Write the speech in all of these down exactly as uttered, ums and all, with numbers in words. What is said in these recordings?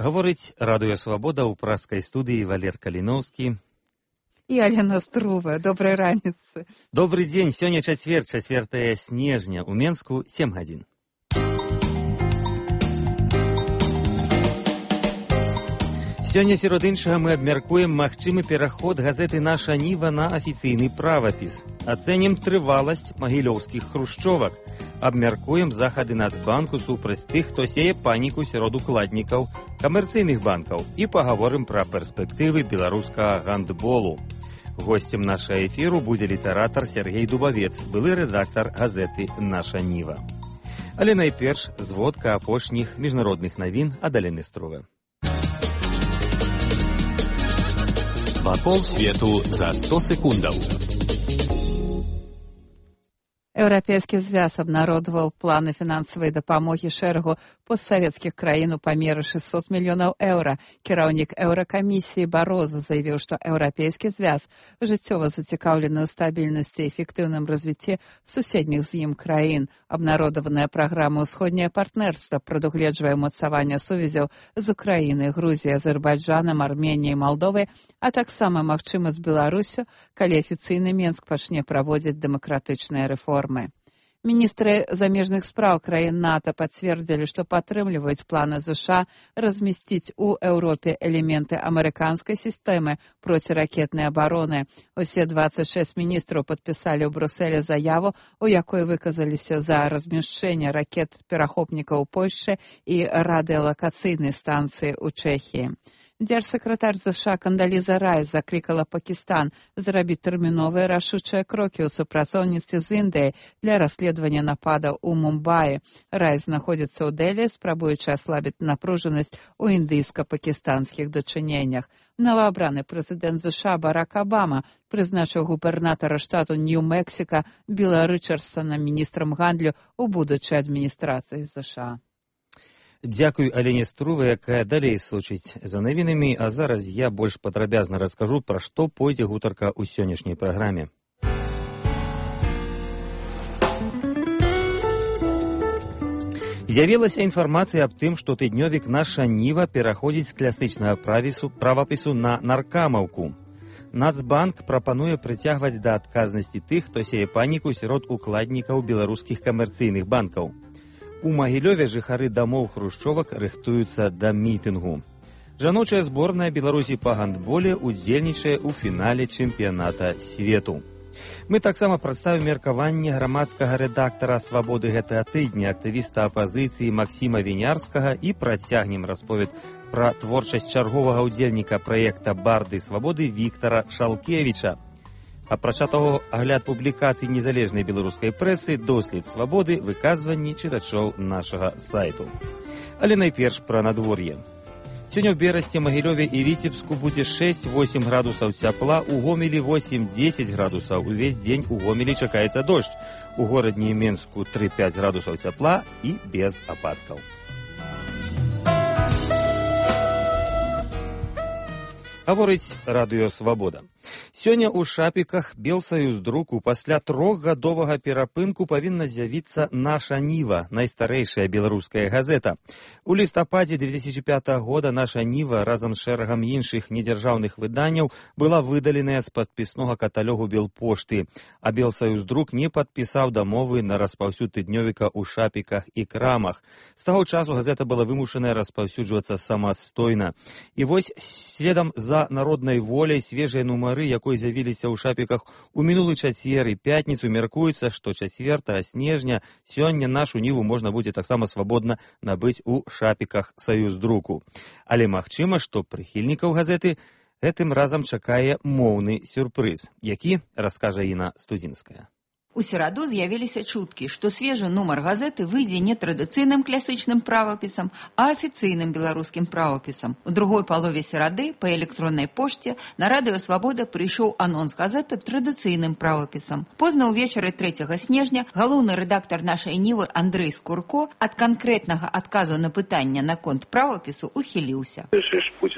Говорить Радыё Свабода ў праскай студыі Валер Каліноўскі і Алена Струва. Добрай раніцы. Добры дзень. Сёння чацвер, чацвёртага снежня. У Менску сем гадзін. Сёння, сярод іншага, мы абмяркуем магчымы пераход газеты «Наша Ніва» на афіцыйны правапіс. Ацэнім трываласць магілёўскіх хрушчовак. Абмяркуем захады Нацбанку супраць тых, хто сее паніку сярод укладнікаў камерцыйных банкаў. І пагаворым пра перспектывы беларускага гандболу. Госцем нашага эфіру будзе літаратар Сергей Дубавец, былы рэдактар газеты «Наша Ніва». Але найперш зводка апошніх міжнародных навін ад Алены Струвы. Вакол свету за сто секундаў. Еўрапейскі звяз абнародаваў планы фінансавай дапамогі шэрагу постсавецкіх краін у памеры шэсцьсот мільёнаў еўра. Кіраўнік Еўракамісіі Барозу заявіў, што еўрапейскі звяз жыццёва зацікаўлены ў стабільнасці і эфектыўным развіцці суседніх з ім краін. Абнародаваная праграма «Усходняе партнерства» прадугледжвае ўмацаванне сувязяў з Украінай, Грузіяй, Азербайджанам, Арменіяй, Малдовай, а таксама магчыма з Беларусю, калі афіцыйны Менск пачне праводзіць дэмакратычныя рэформы. Міністры замежных спраў краін НАТО пацвердзілі, што падтрымліваюць планы ЗША размясціць у Еўропе элементы амерыканскай сістэмы проціракетнай абароны. Усе дваццаць шэсць міністраў падпісалі ў Брусэлі заяву, у якой выказаліся за размяшчэнне ракет-перахопнікаў у Польшчы і радыёлакацыйнай станцыі ў Чэхіі. Дзяржсакратар ЗША Кандаліза Райс заклікала Пакістан зрабіць тэрміновыя рашучыя крокі ў супрацоўніцтве з Індыяй для расследавання нападаў у Мумбаі. Райс знаходзіцца ў Дэлі, спрабуючы аслабіць напружанасць у індыйска-пакістанскіх дачыненнях. Новаабраны прэзідэнт ЗША Барак Абама прызначыў губернатара штату Нью-Мексіка Біла Рычардсона міністрам гандлю ў будучай адміністрацыі ЗША. Дзякуй Алене Струве, якая далей сочыць за навінамі, а зараз я больш падрабязна раскажу, пра што пойдзе гутарка ў сённяшняй праграме. З'явілася інфармацыя аб тым, што тыднёвік «Наша Ніва» пераходзіць з класычнага правапісу на наркамаўку. Нацбанк прапануе прыцягваць да адказнасці тых, хто сее паніку сярод укладнікаў беларускіх камерцыйных банкаў. У Магілёве жыхары дамоў хрушчовак рыхтуюцца да мітынгу. Жаночая зборная Беларусі па гандболе удзельнічае ў фінале чэмпіяната свету. Мы таксама прадставім меркаванне грамадскага рэдактара «Свабоды» гэтага тыдня, актывіста апазіцыі Максіма Вінярскага, і працягнем расповед пра творчасць чарговага ўдзельніка праекта «Барды свабоды» Віктара Шалкевіча. Апрача таго, агляд публікацый незалежнай беларускай прэсы, дослед свабоды, выказванні чытачоў нашага сайту. Але найперш пра надвор'е. Сёння ў Берасці, Магілёве і Віцебску будзе шэсць-восем градусаў цяпла, у Гомелі восем-дзесяць градусаў. Увесь дзень у Гомелі чакаецца дождж. У горадні і Менску тры-пяць градусаў цяпла і без ападкаў. Гаворыць Радыё Свабода. Сёння ў Шапіках Белсаюздруку пасля трохгадовага перапынку павінна з'явіцца «Наша Ніва», найстарэйшая беларуская газета. У лістападзе две тысячи пятага года «Наша Ніва» разам з шэрагам іншых недзяржаўных выданняў была выдаленая з падпіснога каталогу Белпошты, а Белсаюздрук не падпісаў дамовы на распаўсюд тыднёвіка ў Шапіках і крамах. З таго часу газета была вымушаная распаўсюджвацца самастойна. І вось следам за народнай воляй свежыя нумары, якой з'явіліся ў Шапіках у мінулы чацвер і пятніцу, мяркуецца, што чацвёртага снежня сёння «Нашу Ніву» можна будзе таксама свабодна набыць у Шапіках Саюздруку. Але магчыма, што прыхільнікаў газеты гэтым разам чакае моўны сюрпрыз, які раскажа Інна Студзінская. У сераду з'явіліся чуткі, што свежы нумар газеты выйдзе не традыцыйным класічным правапісам, а афіцыйным беларускім правапісам. У другой палове серады па электроннай пошце на Радыё Свабода прыйшоў анонс газеты традыцыйным правапісам. Позна ўвечары трэцяга снежня галоўны рэдактар нашай Нівы Андрэй Скурко ад канкрэтнага адказу на пытанне наконт правапісу ухіліўся. Будзе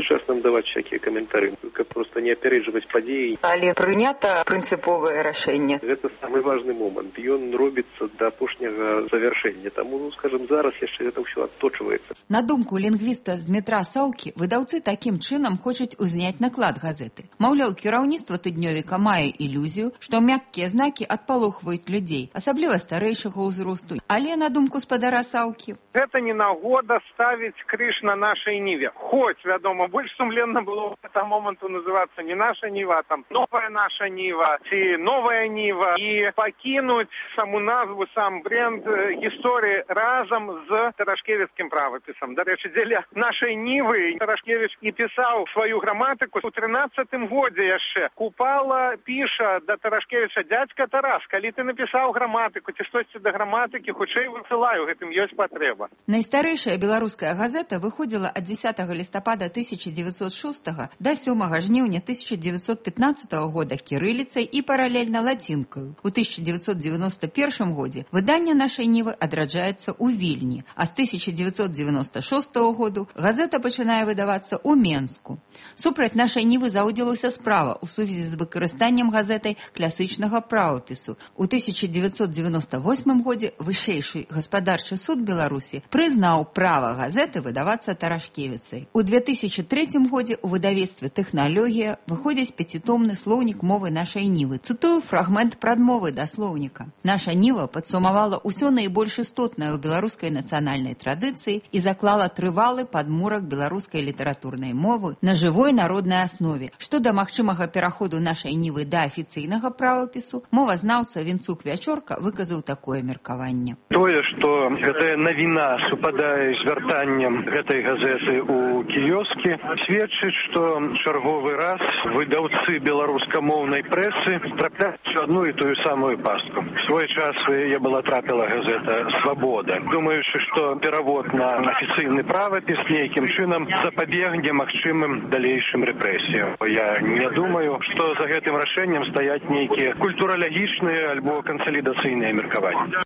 сейчас нам давать всякие комментарии, как просто не опереживать подеи. Але прынята прынцыповае рашэнне. Это самый важный момент. И он робится до апошняга завершения. Тому, ну, скажем, зараз еще это все отточивается. На думку лінгвіста з метра Саўкі, выдаўцы такім чынам хочуць узняць наклад газеты. Маўляў, кіраўніцтва тыднёвіка мае ілюзію, што мяккія знакі адпалохваюць людзей, асабліва старэйшага ўзросту. Але на думку спадара Саўкі, гэта не нагода ставіць крыж на нашай ніве. Хоць, вядома, больш сумленна было к этому моменту называцца не наша ніва, а там новая наша ніва ці новая ніва, і пакінуць саму назву, сам бренд гісторыі разам з Тарашкевіцкім правапісам. Дарэчы, дзеля нашай нівы Тарашкевіч і пісаў сваю граматыку у трынаццатым годзе яшчэ. Купала піша да Тарашкевіча: дядька Тарас, калі ты напісаў граматыку ці штосьці да граматыкі, хутчэй высылаю, гэтым ёсць патрэба. Найстарэйшая беларуская газета выходзіла ад дзесятага лістапада тысяча дзевяцьсот шостага да сёмага жніўня тысяча дзевяцьсот пятнаццатага года кірыліцай і паралельна лацінкаю. У тысяча дзевяцьсот девяносто первом годзе выданне нашай нівы адраджаецца ў Вільні, а з тысяча дзевяцьсот девяносто шостого году газета пачынае выдавацца ў Менску. Супраць нашай нівы заўдзілася справа ў сувязі з выкарыстаннем газетай класычнага правапісу. У тысяча дзевяцьсот девяносто восьмым годзе вышэйшы гаспадарчы суд Беларусі прызнаў права газеты выдавацца Тарашкевіцай. У две тысячи третьем годзе у выдавецтве «Тэхналогія» выходзіць пяцітомны слоўнік мовы нашай нівы. Цытую фрагмент прадмовы да слоўніка. Наша ніва падсумавала ўсё найбольш істотнае ў беларускай нацыянальнай традыцыі і заклала трывалы падмурак беларускай літаратурнай мовы на жывой народнай аснове. Што да магчымага пераходу нашай нівы да афіцыйнага правапісу, мовазнаўца Вінцук Вячорка выказаў такое меркаванне. Тое, што гэтая навіна супадае з вяртаннем гэтай газеты ў кіёскі, сведчыць, што чарговы раз выдаўцы беларускамоўнай прэсы трапляюць адну і тую самую пастку. В свой час я была трапіла газета «Свабода», думаючы, што перавод на афіцыйны правапіс нейкім чынам запабегне магчымым далейшым рэпрэсіям. Я не думаю, што за гэтым рашэннем стаяць нейкія культуралагічныя альбо кансалідацыйныя меркаванні.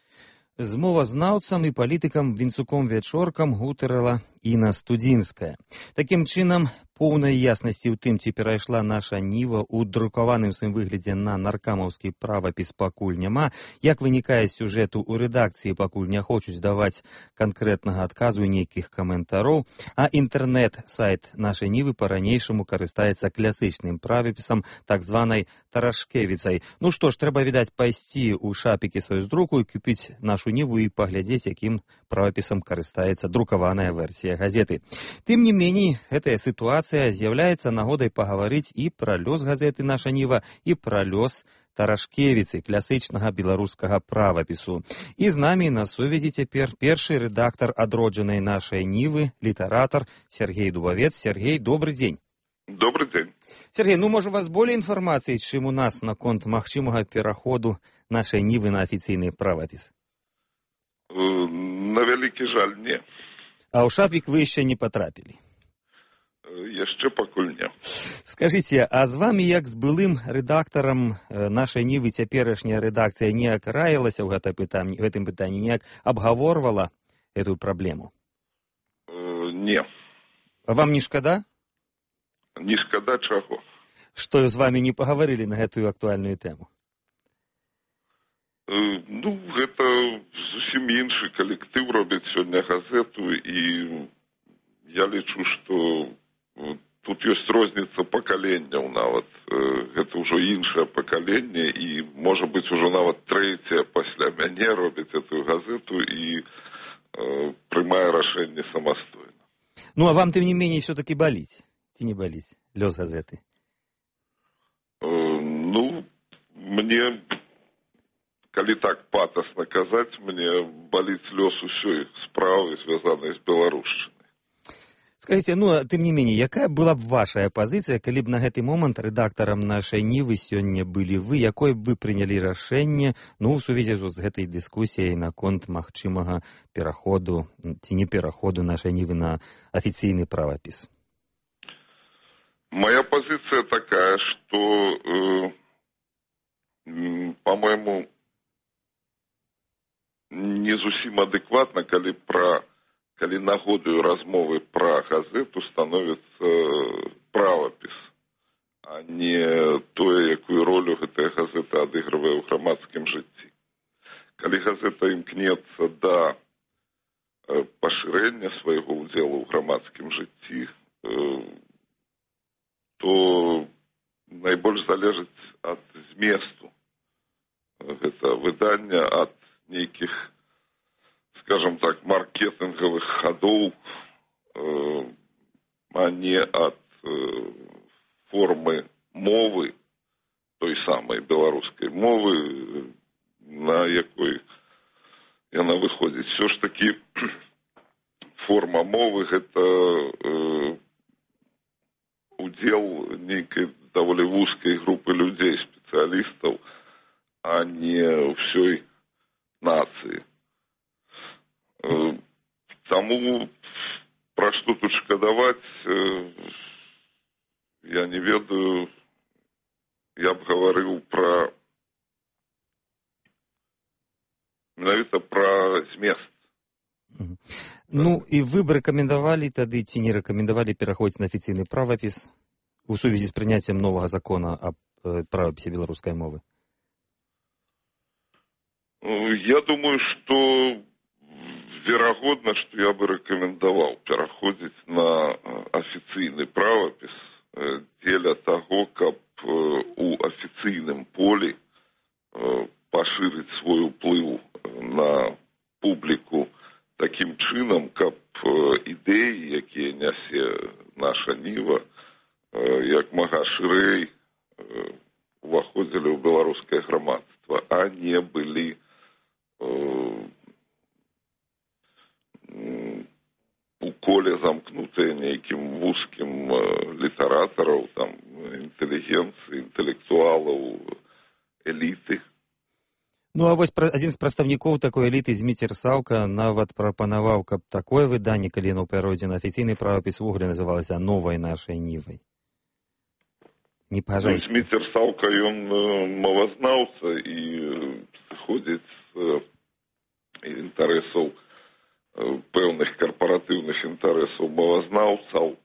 З мовазнаўцам і палітыкам Вінцуком Вячоркам гутарыла Інна Студзінская. Такім чынам, поўнай яснасці ў тым, ці перайшла наша ніва ў друкаваным сваім выглядзе на наркамаўскі правапіс, пакуль няма. Як вынікае з сюжэту, у рэдакцыі пакуль не хочуць даваць канкрэтнага адказу і нейкіх каментароў, а інтэрнэт-сайт нашай нівы па-ранейшаму карыстаецца класычным правапісам, так званай Тарашкевіцай. Ну што ж, трэба, відаць, пайсці ў шапікі саюздруку і купіць нашу ніву і паглядзець, якім правапісам карыстаецца друкаваная версія газеты. Тым не меней, гэтая сітуацыя з'яўляецца нагодай пагаварыць і пра лёс газеты «Наша ніва», і пра лёс Тарашкевіцы, класычнага беларускага правапісу. І з намі на сувязі цяпер першы рэдактар адроджанай нашай нівы, літаратар Сергей Дубавец. Сергей, добрый дзень. Добрый день. Сергей, ну, можа, у вас болей інфармацыі, чым у нас наконт магчымага пераходу нашай нівы на афіцыйны правапіс? На вялікі жаль, не. А ў шапік вы яшчэ не патрапілі? Яшчэ пакуль не. Скажыце, а з вамі, як з былым рэдактарам нашай нівы, цяперашняя рэдакцыя неяк раілася ў гэтым пытанні, неяк абгаворвала эту праблему? Не. А вам не шкада? Не шкада чаго? Што з вамі не пагаварылі на гэтую актуальную тэму? Ну, гэта зусім іншы калектыў робіць сёння газету, і я лічу, што тут ёсць розніца пакаленняў нават. Гэта ўжо іншае пакаленне, і, можа быць, ужо нават трэцяе пасля мяне робіць эту газету і э, прымае рашэнне самастойна. Ну, а вам, тым не меней, все-таки баліць? Ці не баліць лёс газеты? Э, ну, мне... Калі так патасна казаць, мне баліць лёс усёй справы, звязанай з беларушчынай. Скажите, ну, тым не меней, якая была б ваша пазіцыя, калі б на гэты момант рэдактарам нашай нівы сёння былі вы, якое б вы прынялі рашэнне, ну, у сувязі з гэтай дыскусіяй наконт магчымага пераходу ці не пераходу нашай нівы на афіцыйны правапіс? Моя пазіцыя такая, што, э, па-мойму, не зусім адэкватна, калі пра калі нагодаю размовы пра газету становіцца правапіс, а не тое, якую ролю гэтая газета адыгрывае ў грамадскім жыцці. Калі газета імкнецца да пашырэння свайго ўдзелу ў грамадскім жыцці, то найбольш залежыць ад зместу гэта выдання, ад нейкіх, скажем так, маркетынгавых хадоў, а не ад формы мовы, той самай беларускай мовы, на якой яна выходзіць. Все ж таки форма мовы гэта удзел нейкай даволі вузкай групы людзей, спецыялістаў, а не ўсёй нацыі. Таму пра што тут шкадаваць, я не ведаю, я б гаварыў пра менавіта пра змест. Ну, і вы б рэкамендавалі тады, ці не рэкамендавалі пераходзіць на афіцыйны правапіс у сувязі з прыняццем новага закона аб правапісе беларускай мовы? Я думаю, што верагодна, што я бы рэкамендаваў пераходзіць на афіцыйны правапіс дзеля таго, каб у афіцыйным полі пашырыць свой уплыў на публіку такім чынам, каб ідэі, якія нясе наша Ніва, як мага шырэй уваходзілі ў беларускае грамадства, а не былі у коле замкнутыя нейкім вузкім літаратараў, там, інтэлігенцыі, інтэлектуалаў, эліты. Ну, а вось адзін з прадстаўнікоў такой эліты, Зміцер Саўка, нават прапанаваў, каб такое выданне, калі яно пяройдзе на афіцыйны правапіс, увогуле называлася «Новай нашай Нівай». Не пажайце. Зміцер Саўка, ён мовазнаўца і сыходзіць з інтарэсаў, пэўных карпаратыўных інтарэсаў мовазнаўцаў.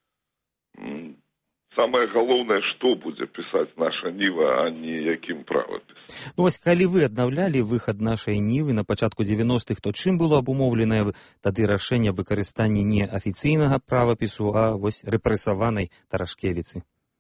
Самае галоўнае, што будзе пісаць наша Ніва, а не якім правапіс. Ну, вось, калі вы аднаўлялі выхад нашай Нівы на пачатку дзевяностых, то чым было абумоўленае тады рашэнне выкарыстання не афіцыйнага правапісу, а вось рэпрэсаванай Тарашкевіцы?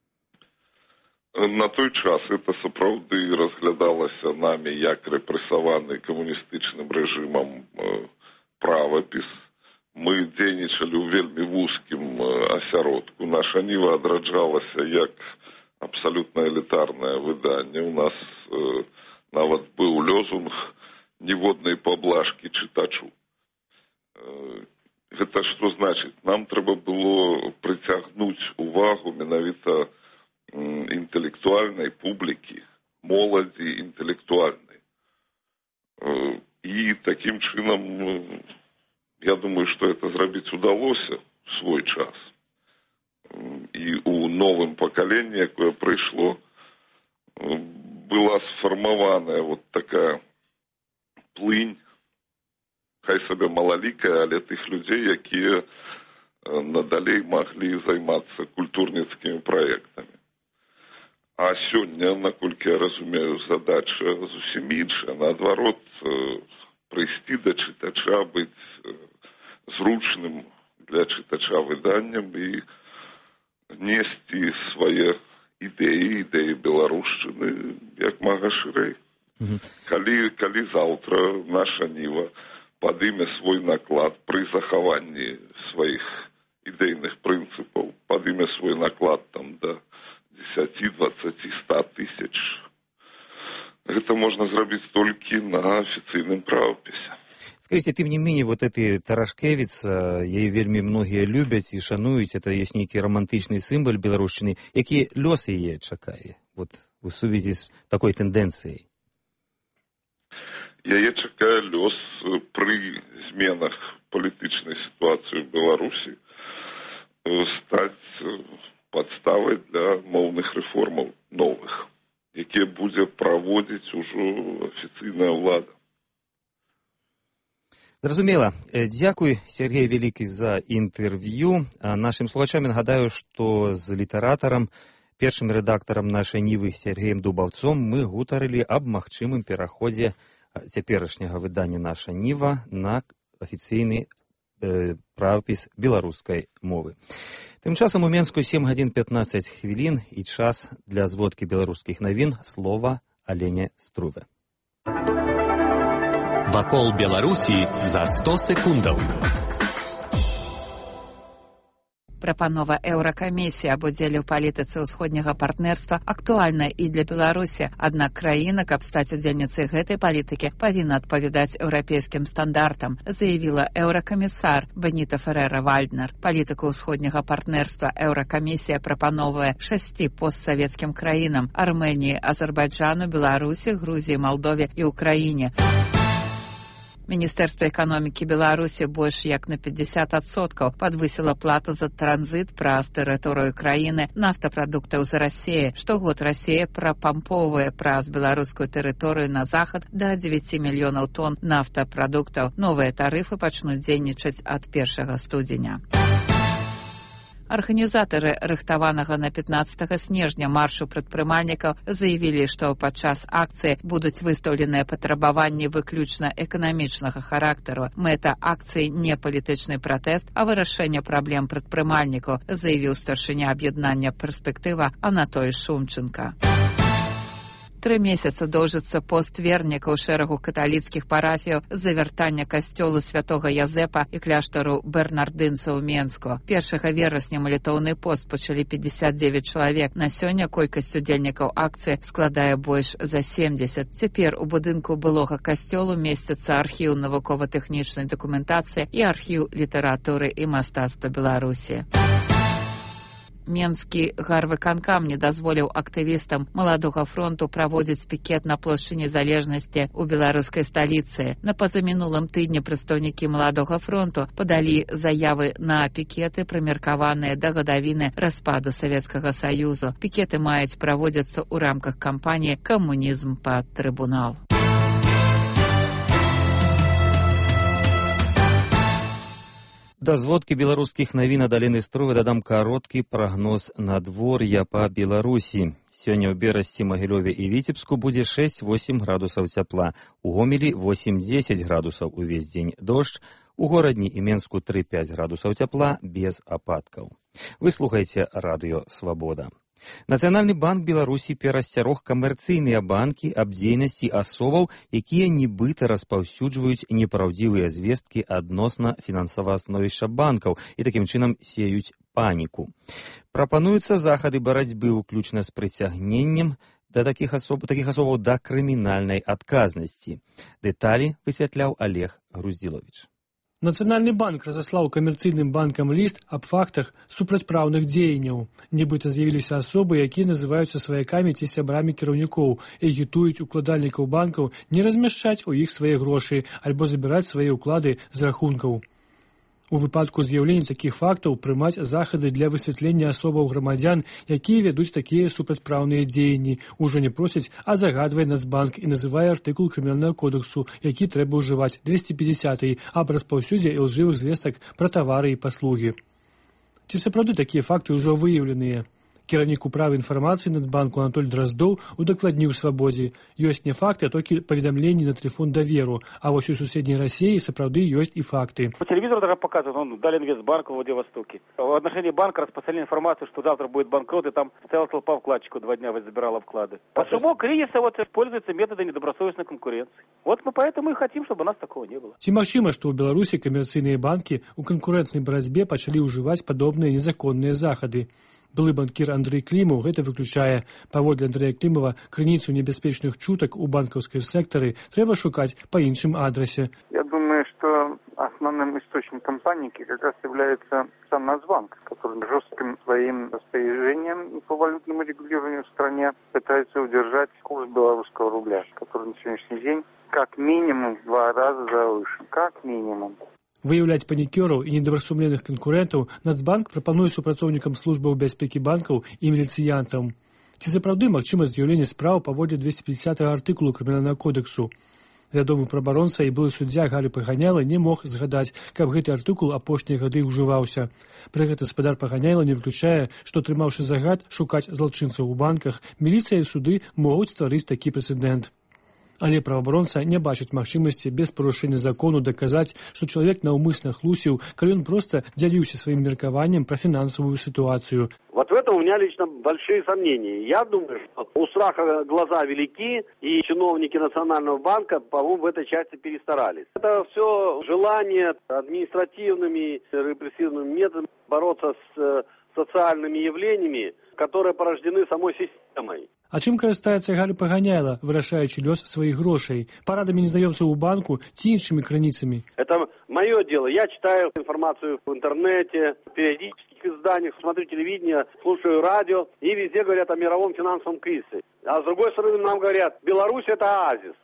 На той час это сапраўды разглядалася намі як рэпрэсаваны камуністычным рэжымам правапіс. Мы дзейнічалі ў вельмі вузкім асяродку. Наша Ніва адраджалася як абсалютна элітарнае выданне. У нас э, нават быў лёзунг «Ніводнай паблажкі чытачу». Э, гэта што значыць? Нам трэба было прыцягнуць увагу менавіта інтэлектуальнай публікі, моладзі інтэлектуальнай. Э, і такім чынам, я думаю, што это зрабіць удалося в свой час. І у новым пакаленні, якое прыйшло, была сфармаваная вот такая плынь, хай сабе малалікая, але тых людзей, якія надалей маглі займацца культурніцкімі праектамі. А сёння, наколькі я разумею, задача зусім іншая. Наадварот, прыйсці да чытача, быць зручным для чытача выданнем і несці свае ідэі, ідэі беларушчыны, як мага шырэй. Mm-hmm. Калі, калі заўтра наша Ніва падыме свой наклад пры захаванні сваіх ідэйных прынцыпаў, падыме свой наклад там да дзесяці, дваццаці, ста тысяч, гэта можна зрабіць толькі на афіцыйным правапісе. Скажите, тым не менее, вот эти Тарашкевіц, яе вельмі многія любяць і шануюць, это ёсць нейкі романтычны сімвал беларушчыны, які лёс яе чакае, вот у сувязі з такой тэндэнцыяй? Яе чакае лёс пры зменах палітычнай сітуацыі ў Беларусі стаць падставай для моўных рэформаў новых, якія будзе праводзіць ужо афіцыйная ўлада. Зразумела. Дзякуй, Сергей Велікі, за інтэрв'ю. Нашым слухачам нагадаю, што з літаратарам, першым рэдактарам нашай Нівы Сергеем Дубаўцом мы гутарылі аб магчымым пераходзе цяперашняга выдання «Наша Ніва» на афіцыйны э, правапіс беларускай мовы. Тым часам у Менску сем гадзін пятнаццаць хвілін і час для зводкі беларускіх навін. Слова Алене Струве. Вакол Беларусі за сто секундаў. Прапанова Еўракамісіі аб удзеле ў палітыцы ўсходняга партнерства актуальна і для Беларусі, аднак краіна, каб стаць удзельніцай гэтай палітыкі, павінна адпавядаць еўрапейскім стандартам, заявіла еўракамісар Беніта Ферэра-Вальднер. Палітыку ўсходняга партнерства Еўракамісія прапановвае шасці постсавецкім краінам: Арменіі, Азербайджану, Беларусі, Грузіі, Малдове і Ўкраіне. Міністэрства эканомікі Беларусі больш як на пятьдесят адсоткаў падвысіла плату за транзіт праз тэрыторыю краіны нафтапрадуктаў з Расіі. Штогод Расія прапампоўвае праз беларускую тэрыторыю на захад да дзевяці мільёнаў тонн нафтапрадуктаў. Новыя тарыфы пачнуць дзейнічаць ад першага студзеня. Арганізатары рыхтаванага на пятнаццатага снежня маршу прадпрымальнікаў заявілі, што падчас акцыі будуць выстаўленыя патрабаванні выключна эканамічнага характару. Мэта акцыі не палітычны пратэст, а вырашэнне праблем прадпрымальнікаў, заявіў старшыня аб'яднання «Перспектыва» Анатоль Шумченко. Тры месяца доўжыцца пост вернікаў шэрагу каталіцкіх парафіяў з-за вяртання касцёлу святога Язэпа і кляштару бернардынцаў у Менску. Першага верасня малітоўны пост пачалі пятьдесят девять чалавек. На сёння колькасць удзельнікаў акцыі складае больш за семьдесят. Цяпер у будынку былога касцёлу месціцца архіў навукова-тэхнічнай дакументацыі і архіў літаратуры і мастацтва Беларусі. Менскі гарвыканкам не дазволіў актывістам Маладога фронту праводзіць пікет на плошчы Незалежнасці ў беларускай сталіцы. На пазамінулым тыдні прадстаўнікі Маладога фронту падалі заявы на пікеты, прымеркаваныя да гадавіны распаду Савецкага Саюзу. Пікеты маюць праводзіцца ў рамках кампаніі «Камунізм пад трыбунал». Да зводкі беларускіх навін ад Алены Струве дадам кароткі прагноз надвор'я па Беларусі. Сёння ў Берасці, Магілёве і Віцебску будзе шэсць-восем градусаў цяпла, у Гомелі восемь-дзесяць градусаў увесь дзень дождж, у Горадні і Менску тры-пяць градусаў цяпла без ападкаў. Вы слухаеце радыё «Свабода». Нацыянальны банк Беларусі перасцярог камерцыйныя банкі аб дзейнасці асобаў, якія нібыта распаўсюджваюць непраўдзівыя звесткі адносна фінансавага становішча банкаў і такім чынам сеюць паніку. Прапануюцца захады барацьбы ўключна з прыцягненнем да такіх асоб, такіх асобаў да крымінальнай адказнасці. Дэталі высвятляў Олег Груздзіловіч. Нацыянальны банк разаслаў камерцыйным банкам ліст аб фактах супрацьпраўных дзеянняў. Нібыта з'явіліся асобы, якія называюцца сваякамі ці сябрамі кіраўнікоў і агітуюць укладальнікаў банкаў не размяшчаць у іх свае грошы альбо забіраць свае ўклады з рахункаў. У выпадку з'яўлення такіх фактаў прымаць захады для высвятлення асобаў грамадзян, якія вядуць такія супрацьпраўныя дзеянні, ужо не просяць, а загадвае Нацбанк і называе артыкул крымінальнага кодексу, які трэба ўжываць, двести пятьдесят аб распаўсюдзе ілжывых звестак пра тавары і паслугі. Ці сапраўды такія факты ўжо выяўленыя? Кіраўнік управы інфармацыі Нацбанку Анатоль Драздоў удакладніў «Свабодзе». Ёсць не факты, а толькі паведамленні на тэлефон «Даверу», а вось у суседняй Расіі сапраўды ёсць і факты. По телевизору даже показывают, он дали Инвестбанку в Владивостоке. В отношении банка распространили информацию, что завтра будет банкрот, и там стояла толпа вкладчиков, два дня забирала вклады. По шуму кризиса вот используются методы недобросовестной конкуренции. Вот мы поэтому и хотим, чтобы у нас такого не было. Ці магчыма, што ў Беларусі камерцыйныя банкі ў канкурэнтнай барацьбе пачалі ўжываць падобныя незаконныя захады. Былы банкір Андрэй Клімаў гэта выключае. Паводле Андрэя Клімава, крыніцу небяспечных чутак у банкаўскай сектары трэба шукаць па іншым адрасе. Я думаю, что основным источником паники как раз является сам Нацбанк, который жестким своим распоряжением по валютному регулированию в стране пытается удержать курс белорусского рубля, который на сегодняшний день как минимум в два раза завышен. Как минимум. Выяўляць панікёраў і недобрасумленых канкурэнтаў Нацбанк прапануе супрацоўнікам службаў бяспекі банкаў і міліцыянтам. Ці сапраўды магчыма з'яўленне спраў паводле двести пятьдесят артыкулу крымінальнага кодексу? Вядомы прабаронца і былы суддзя Гары Паганяйла не мог згадаць, каб гэты артыкул апошнія гады ўжываўся. Пры гэта гаспадар Паганяйла не выключае, што, атрымаўшы загад шукаць злачынцаў у банках, міліцыя і суды могуць стварыць такі прэцэдэнт. Але праваабаронца не бачыць магчымасці без парушэння закону даказаць, што чалавек наўмысна хлусіў, калі ён проста дзяліўся сваім меркаваннем пра фінансавую сітуацыю. Вот в этом у меня лично большие сомнения. Я думаю, что у страха глаза велики, и чиновники Национального банка, по-моему, в этой части перестарались. Это все желание административными, репрессивными методами бороться с социальными явлениями, которые порождены самой системой. А чым карыстаецца Гара Паганяйла, вырашаючы лёс сваіх грошай? Парадамі незнаёмцаў у банку ці іншымі крыніцамі? Это мое дело. Я читаю информацию в интернете, в периодических изданиях, смотрю телевидение, слушаю радио, и везде говорят о мировом финансовом кризисе. А с другой стороны нам говорят, Беларусь – это оазис.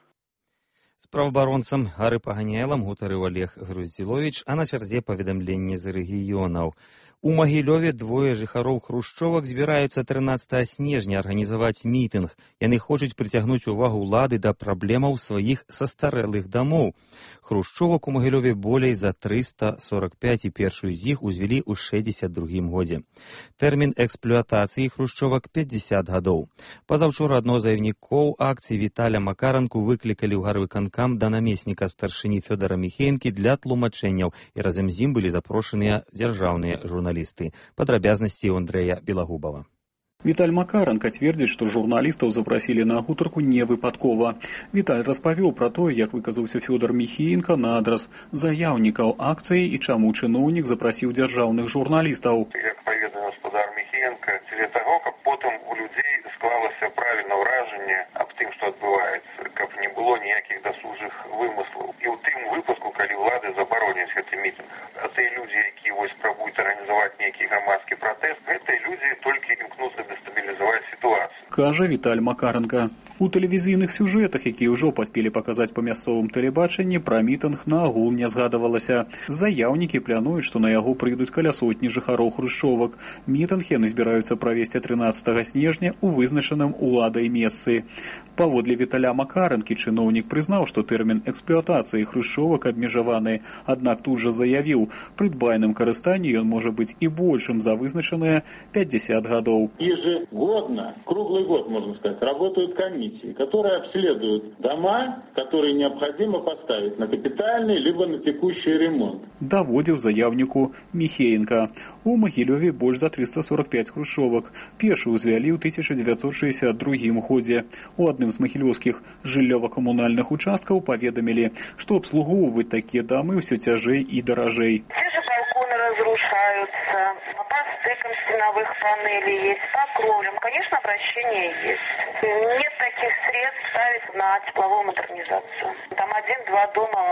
З праваабаронцам Гары Паганяйлам гутарыў Олег Груздзіловіч, а на чарзе паведамленні з рэгіёнаў. У Магілёве двое жыхароў хрушчовак збіраюцца трынаццатага снежня арганізаваць мітынг. Яны хочуць прыцягнуць увагу ўлады да праблемаў сваіх састарэлых дамоў. Хрушчовак у Магілёве болей за трыста сорок пяць, і першую з іх узвялі ў шэсцьдзесят другім годзе. Тэрмін эксплуатацыі хрушчовак пятьдесят гадоў. Пазаўчора адно з заявнікоў акцыі Віталя Макаранку выклікалі ў гарвыканкам да намесніка старшыні Фёдара Міхеенкі для тлумачэнняў, і разам з ім былі запрошаныя дзяржаўныя журналісты. Падрабязнасці у Андрэя Белагубова. Віталь Макаранка цвердзіць, што журналістаў запрасілі на гутарку не выпадкова. Віталь распавёў пра тое, як выказаўся Фёдор Міхеенка на адрас заяўнікаў акцыі і чаму чыноўнік запрасіў дзяржаўных журналістаў. Як паведаміў гаспадар Міхеенка, дзеля таго, каб потым у людзей склалася правільнае ўражанне аб тым, што адбываецца, каб не было ніякіх дасужых вымыслаў. І ў тым выпадку, калі ўлады забароняць гэты мітынг, а тыя людзі, якія вось спрабуюць арганізаваць нейкі грамадскі пратэст, гэтыя людзі толькі імкнуцца дэстабілізаваць сітуацыю. Кажа Віталь Макаранка. У тэлевізійных сюжэтах, якія ўжо паспелі паказаць па мясцовым тэлебачанні, пра мітынг наогул не згадавалася. Заяўнікі плануюць, што на яго прыйдуць каля сотні жыхароў хрушчовак. Мітынг яны збіраюцца правесці трынаццатага снежня ў вызначаным уладай месцы. Паводле Віталя Макаранкі чыноўнік прызнаў, што тэрмін эксплуатацыі хрушчовак абмежаваны, аднак тут жа заявіў, пры дбайным карыстанні ён можа быць і большым за вызначаныя пятьдесят гадоў. Ежегодно, круглый год, можно сказать, работают комиссии, которые обследуют дома, которые необходимо поставить на капитальный либо на текущий ремонт. Даводзіў заяўніку Міхеенка. У Магілёве больш за триста сорок пять хрушчовак. Першы ўзвялі ў тысяча девятьсот шестьдесят другім годзе. У адным з магілёўскіх жыллёва-камунальных участкаў паведамілі, што абслугоўваць такія дамы ўсё цяжэй і даражэй. Те же балконы разрушаются, подстыком стеновых панелей есть, по кровлям. Конечно, обращение есть. Нет таких средств ставить на тепловую модернизацию. Там один-два дома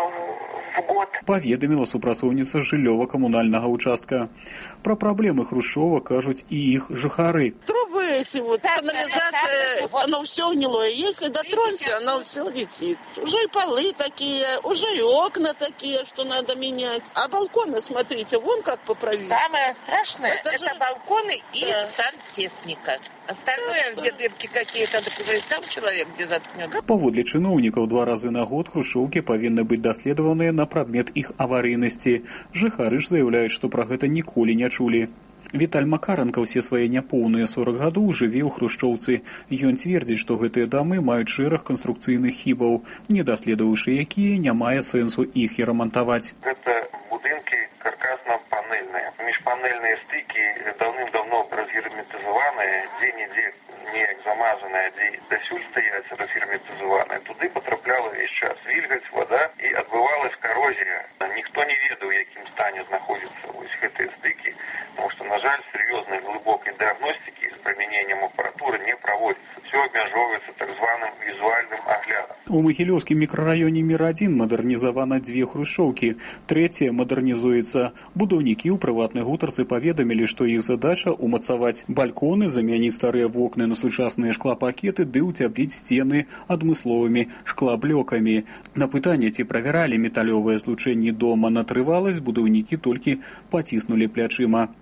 в год. Паведаміла супрацоўніца жыллёва-камунальнага участка. Пра праблемы хрушчова кажуць і іх жыхары. Трубы эти вот, канализация, оно все гнилое. Если дотронься, оно все летит. Уже и полы такие, уже и окна такие, что надо менять. А балконы, смотрите, вон как поправить. Самое страшное, это, это же... балконы и да. сантехника. Остальное, где дырки какие-то, так уже сам человек где заткнет. Паводле чыноўнікаў, два разы на год хрушчоўкі павінны быць даследаваныя на прадмет іх аварыйнасці. Жыхары ж заяўляюць, што пра гэта ніколі не чулі. Віталь Макаранка ўсе свае няпоўныя сорок гадоў жыве ў хрушчоўцы. Ён цвердзіць, што гэтыя дамы маюць шэраг канструкцыйных хібаў, не даследаваўшы якія, не мае сэнсу іх і рамантаваць. Гэта будынкі каркасна-панельныя. Міжпанельныя стыкі даўным-даўно разгерметызаваныя, дзе-нідзе неяк замазаныя, дзе дасюль стаяць разгерметызаваныя. Туды потрапляла весь час вільгаць, вода, і адбывалась корозія. Ніхто не ведаў, у якім стане знаходзяцца вось гэтыя стыкі, потому что, на жаль, серьезной глубокой диагностики с применением аппаратуры не проводится. Все обмежовывается так званым визуальным оглядом. У Магілёўскім мікрараёне мір адзін мадэрнізавана дзве хрушчоўкі. Трэцяя мадэрнізуецца. Будаўнікі ў прыватнай гутарцы паведамілі, што іх задача умацаваць балконы, замяніць старыя вокны на сучасныя шклапакеты ды ўцяпліць сцены адмысловымі шклаблёкамі. На пытанне, ці правяралі металёвыя злучэнні дома на трываласць, будаўнікі толькі паціснулі плячыма.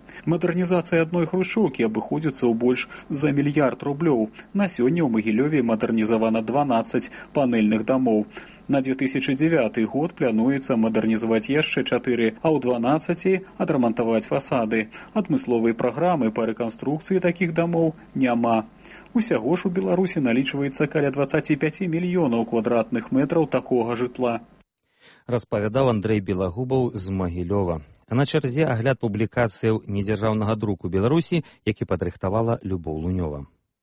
Мадэрнізацыя адной хрушчоўкі абыходзіцца ў больш за мільярд рублёў. На сёння ў Магілёве мадэрнізавана дванаццаць панэльных дамоў. На две тысячы дзевяты год плануецца мадэрнізаваць яшчэ чатыры, а ў дванаццаці адрамантаваць фасады. Адмысловай праграмы па рэканструкцыі такіх дамоў няма. Усяго ж у Беларусі налічваецца каля дваццаць пяць мільёнаў квадратных метраў такога жытла. Распавядаў Андрэй Белагубаў з Магілёва. А на чарзе агляд публікацыяў недзяржаўнага друку Беларусі, які падрыхтавала Любоў Лунёва.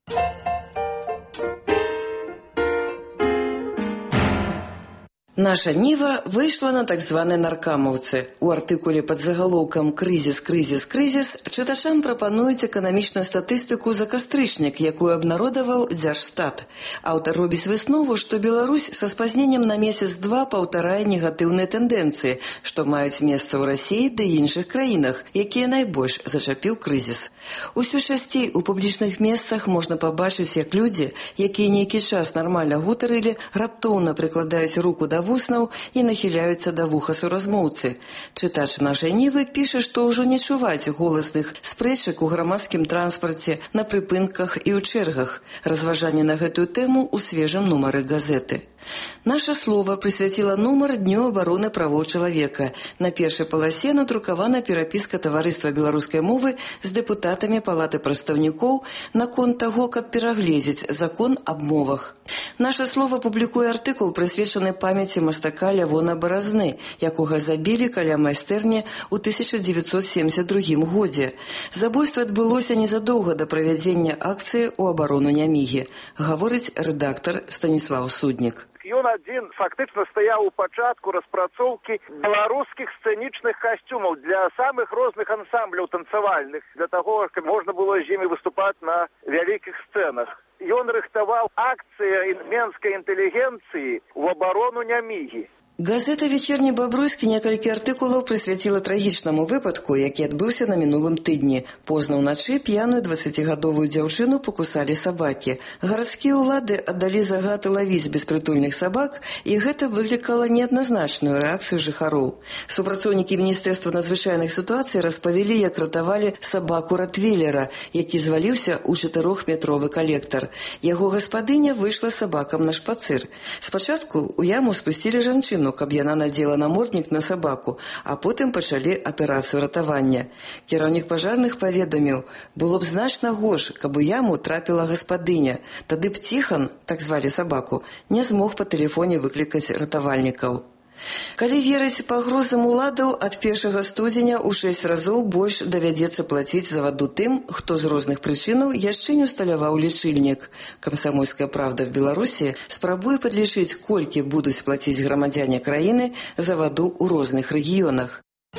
Наша Ніва выйшла на так званыя наркамаўцы. У артыкуле пад загалоўкам «Крызіс, крызіс, крызіс» чытачам прапануюць эканамічную статыстыку за кастрычнік, якую абнародаваў Дзяржстат. Аўтар робіць выснову, што Беларусь са спазненнем на месяц-два паўтарае негатыўныя тэндэнцыі, што маюць месца ў Расіі ды іншых краінах, якія найбольш зачапіў крызіс. Усё часцей у публічных месцах можна пабачыць, як людзі, якія нейкі час нармальна гутарылі, раптоўна прыкладаюць руку да вуснаў і нахіляюцца да вуха суразмоўцы. Чытач нашай Нівы піша, што ўжо не чуваць голасных спрэчак у грамадскім транспарце, на прыпынках і ў чэргах. Разважанне на гэтую тэму ў свежым нумары газеты. Наша слова прысвяціла нумар Дню абароны правоў чалавека. На першай паласе надрукавана перапіска таварыства беларускай мовы з дэпутатамі палаты прадстаўнікоў наконт таго, каб перагледзець закон аб мовах. Наша слова публікуе артыкул, прысвечаны памяці мастака Лявона Баразны, якога забілі каля майстэрні ў тысяча дзевяцьсот семдзесят другім годзе. Забойства адбылося незадоўга да правядзення акцыі ў абарону Нямігі, гаворыць рэдактар Станіслаў Суднік. Ён адзін фактычна стаяў у пачатку распрацоўкі беларускіх сцэнічных касцюмаў для самых розных ансамбляў танцавальных, для таго, каб можна было з імі выступаць на вялікіх сцэнах. Ён рыхтаваў акцыі менскай інтэлігенцыі ў абарону Нямігі. Газета «Вечерні Бабруйскі» некалькі артыкулаў прысвяціла трагічнаму выпадку, які адбыўся на мінулым тыдні. Позна ўначы п'яную дваццацігадовую дзяўчыну пакусалі сабакі. Гарадскія ўлады аддалі загад лавіць беспрытульных сабак, і гэта выклікала неадназначную рэакцыю жыхароў. Супрацоўнікі Міністэрства надзвычайных сітуацый распавялі, як ратавалі сабаку ротвейлера, які зваліўся ў чатырохметровы калектар. Яго гаспадыня выйшла з сабакам на шпацыр. Спачатку ў яму спусцілі жанчыну, каб яна надзела наморднік на сабаку, а потым пачалі аперацыю ратавання. Кіраўнік пажарных паведаміў, было б значна горш, каб у яму трапіла гаспадыня. Тады б Ціхан, так звалі сабаку, не змог па тэлефоне выклікаць ратавальнікаў. Калі верыць пагрозам уладаў, ад першага студзеня ў шэсць разоў больш давядзецца плаціць за ваду тым, хто з розных прычынаў яшчэ не ўсталяваў лічыльнік. «Камсамольская правда» в Беларусі спрабуе падлічыць, колькі будуць плаціць грамадзяне краіны за ваду ў розных рэгіёнах.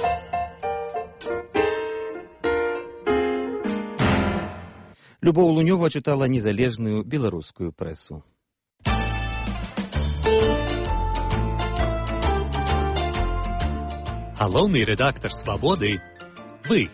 Любоў Лунёва чытала незалежную беларускую прэсу. Галоўны рэдактар «Свабоды» – вы.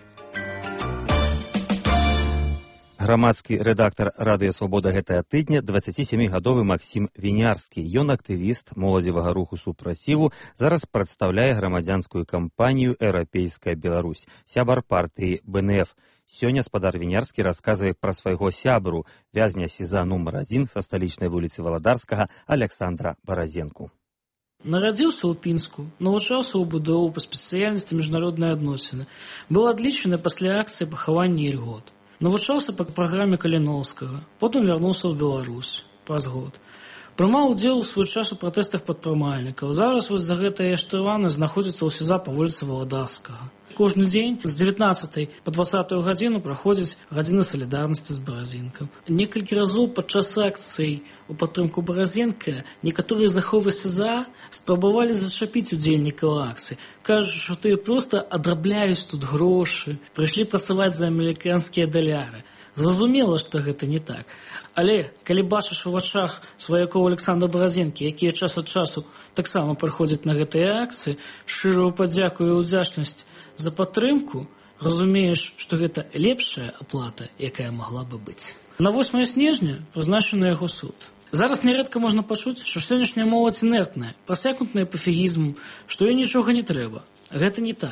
Грамадскі рэдактар радыё «Свабода» гэтага тыдня дваццацісямігадовы Максім Вінярскі. Ён актывіст моладзевага руху супраціву, зараз прадстаўляе грамадзянскую кампанію «Еўрапейская Беларусь», сябар партыі бэ эн эф. Сёння спадар Вінярскі расказвае пра свайго сябру, вязня СІЗА нумар адзін са сталічнай вуліцы Валадарскага Аляксандра Баразенку. Нарадзіўся ў Пінску, навучаўся ў БДУ па спецыяльнасці міжнародныя адносіны. Быў адлічаны пасля акцыі пахавання ільгот. Навучаўся па праграме Каліноўскага, потым вярнуўся ў Беларусь праз год. Прымаў удзел у свой час у пратэстах падпрымальнікаў. Зараз вось за гэтае яшчырваны знаходзіцца ў СІЗА па вуліцы Валадарскага. Кожны дзень з дзевятнаццатай па дваццатую гадзіну праходзіць гадзіна салідарнасці з Баразенкам. Некалькі разоў падчас акцый у падтрымку Баразенка некаторыя заховы СІЗА спрабавалі зачапіць удзельнікаў акцый. Кажуць, што тыя проста адрабляюць тут грошы, прыйшлі працаваць за амерыканскія даляры. Зразумела, што гэта не так. Але, калі бачыш у вачах сваякоў Аляксандра Баразенкі, якія час ад часу таксама прыходзяць на гэтыя акцыі, шчырую падзяку і ўдзячнасць за падтрымку, разумееш, што гэта лепшая аплата, якая магла бы быць. На восьмае снежня прызначаны яго суд. Зараз нярэдка можна пачуць, што сённяшняя моладзь інертная, прасякнутая пафігізмам, што ёй нічога не трэба. Гэта не так.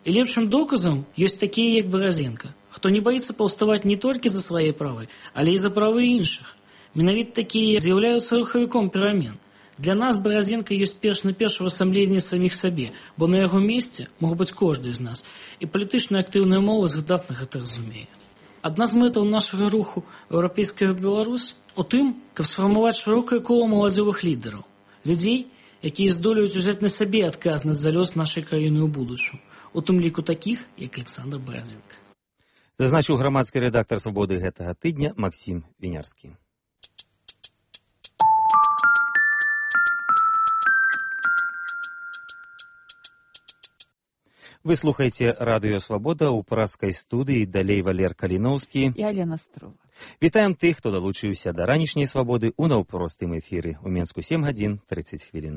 І лепшым доказам ёсць такія, як Баразенка, хто не баіцца паўставаць не толькі за свае правы, але і за правы іншых. Менавіта такія з'яўляюцца рухавіком перамен. Для нас Баразенка ёсць перш на перш увасамленне саміх сабе, бо на яго месцы мог быць кожны з нас, і палітычна актыўная моладзь выдатна гэта разумее. Адна з мэтаў нашага руху «Еўрапейская Беларусь» у тым, каб сфармаваць шырокае кола маладзёвых лідараў, людзей, якія здолеюць узяць на сабе адказнасць за лёс нашай краіны ў будучым, у тым ліку такіх, як Александр Баразенка. Зазначыў грамадскі рэдактар «Свабоды» гэтага тыдня Максім Вінярскі. Вы слухаеце радыё «Свабода» ў празскай студыі, далей Валер Каліноўскі і Алена Строва. Вітаем тых, хто далучыўся да ранішняй «Свабоды» ў наўпростым эфіры. У Менску сем гадзін трыццаць хвілін.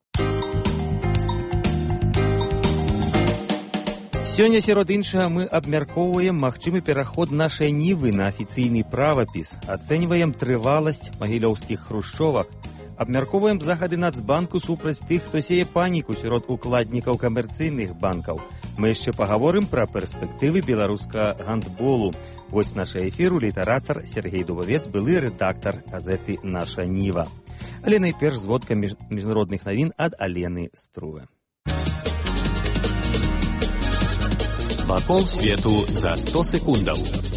Сёння, сярод іншага, мы абмяркоўваем магчымы пераход нашай нівы на афіцыйны правапіс, ацэньваем трываласць магілёўскіх хрушчовак, абмяркоўваем захады Нацбанку супраць тых, хто сее паніку сярод укладнікаў камерцыйных банкаў. Мы яшчэ пагаворым пра перспектывы беларускага гандболу. Вось наш эфіру літаратар Сергей Дубавец, былы рэдактар газеты «Наша Ніва». Але найперш зводка між... міжнародных навін ад Алены Струве. Вакол свету за сто секундаў.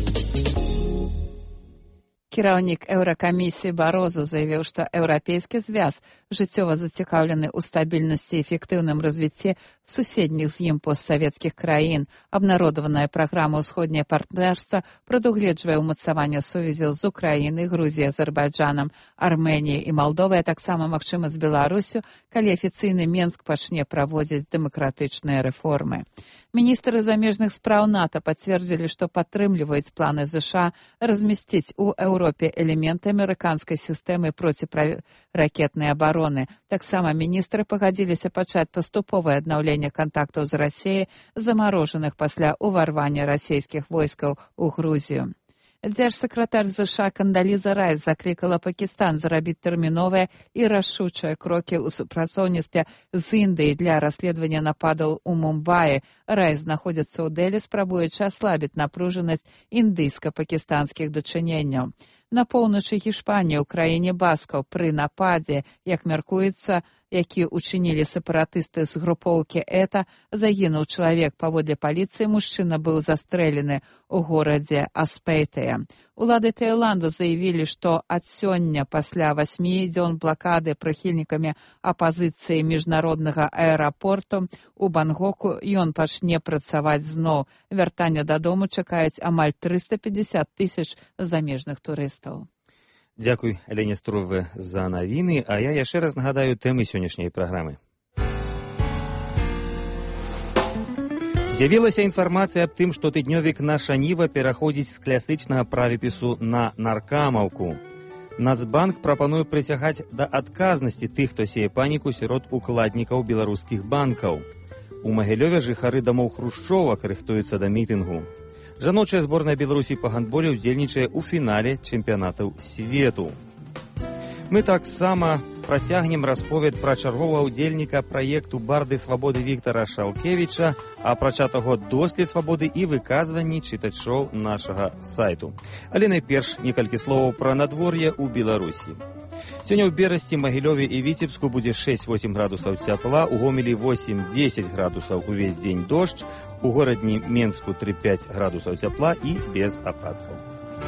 Кіраўнік Еўракамісіі Бароза заявіў, што Еўрапейскі звяз жыццёва зацікаўлены ў стабільнасці і эфектыўным развіцці суседніх з ім постсавецкіх краін. Абнародаваная праграма «Усходняе партнерства» прадугледжвае ўмацаванне сувязяў з Украінай, Грузіяй, Азербайджанам, Арменіяй і Малдовай, а таксама магчыма з Беларусю, калі афіцыйны Менск пачне праводзіць дэмакратычныя рэформы. Міністры замежных спраў НАТО пацвердзілі, што падтрымліваюць планы ЗША размясціць у Еўропе элементы амерыканскай сістэмы проціпраракетнай абароны. Таксама міністры пагадзіліся пачаць паступовае аднаўленне кантактаў з Расіяй, замарожаных пасля ўварвання расійскіх войскаў у Грузію. Дзяржсакратар ЗША Кандаліза Райс заклікала Пакістан зрабіць тэрміновыя і рашучыя крокі ў супрацоўніцтве з Індыяй для расследавання нападаў у Мумбаі. Райс знаходзіцца ў Дэлі, спрабуючы аслабіць напружанасць індыйска-пакістанскіх дачыненняў. На поўначы Гішпаніі, ў краіне баскаў, пры нападзе, як мяркуецца, які учынілі сепаратысты з групоўкі ЭТА, загінуў чалавек. Паводле паліцыі мужчына быў застрэлены ў горадзе Аспейтыя. Улады Таіланда заявілі, што ад сёння пасля васьмі дзён блакады прыхільнікамі апазіцыі міжнароднага аэрапорту у Бангоку ён пачне працаваць зноў. Вяртання дадому чакаюць амаль трыста пятьдесят тысяч замежных турыстаў. Дзякуй, Алене Струве, за навіны, а я яшчэ раз нагадаю тэмы сённяшняй праграмы. З'явілася інфармацыя аб тым, што тыднёвік «Наша Ніва» пераходзіць з класічнага правапісу на наркамаўку. Нацбанк прапануе прыцягаць да адказнасці тых, хто сее паніку сярод укладнікаў беларускіх банкаў. У Магілёве жыхары дамоў хрушчовак рыхтуюцца да мітынгу. Жаночая зборная Беларусі па гандболе ўдзельнічае ў фінале чэмпіянатаў свету. Мы таксама працягнем расповед пра чарговага ўдзельніка праекту «Барды свабоды» Віктара Шалкевіча, а апрача таго дослед свабоды і выказванні чытачоў нашага сайту. Але найперш некалькі словаў пра надвор'е ў Беларусі. Сёння ў Берасці, Магілёве і Віцебску будзе шэсць-восем градусаў цяпла, у Гомелі восем-дзесяць градусаў увесь дзень дождж, у горадні Менску тры-пяць градусаў цяпла і без ападкаў.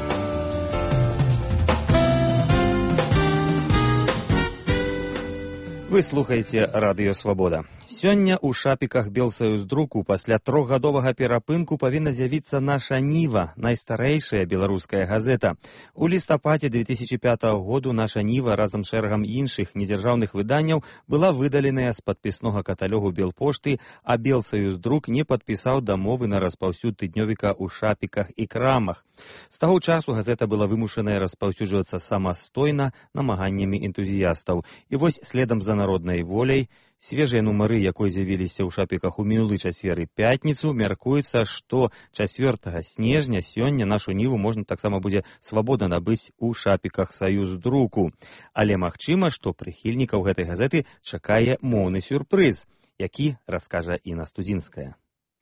Вы слухаеце радыё «Свабода». Сёння ў шапіках Белсаюздруку пасля трохгадовага перапынку павінна з'явіцца «Наша Ніва», найстарэйшая беларуская газета. У лістападзе две тысячи пятага году «Наша Ніва» разам з шэрагам іншых недзяржаўных выданняў была выдаленая з падпіснога каталогу Белпошты, а Белсаюздрук не падпісаў дамовы на распаўсюд тыднёвіка ў шапіках і крамах. З таго часу газета была вымушаная распаўсюджвацца самастойна намаганнямі энтузіястаў. І вось следам за народнай воляй свежыя нумары, якой з'явіліся ў шапіках у мінулы чацвер і пятніцу, мяркуецца, што чацвёртага снежня сёння нашу ніву можна таксама будзе свабодна набыць у шапіках Саюздруку. Але магчыма, што прыхільнікаў гэтай газеты чакае моўны сюрпрыз, які раскажа Інна Студзінская.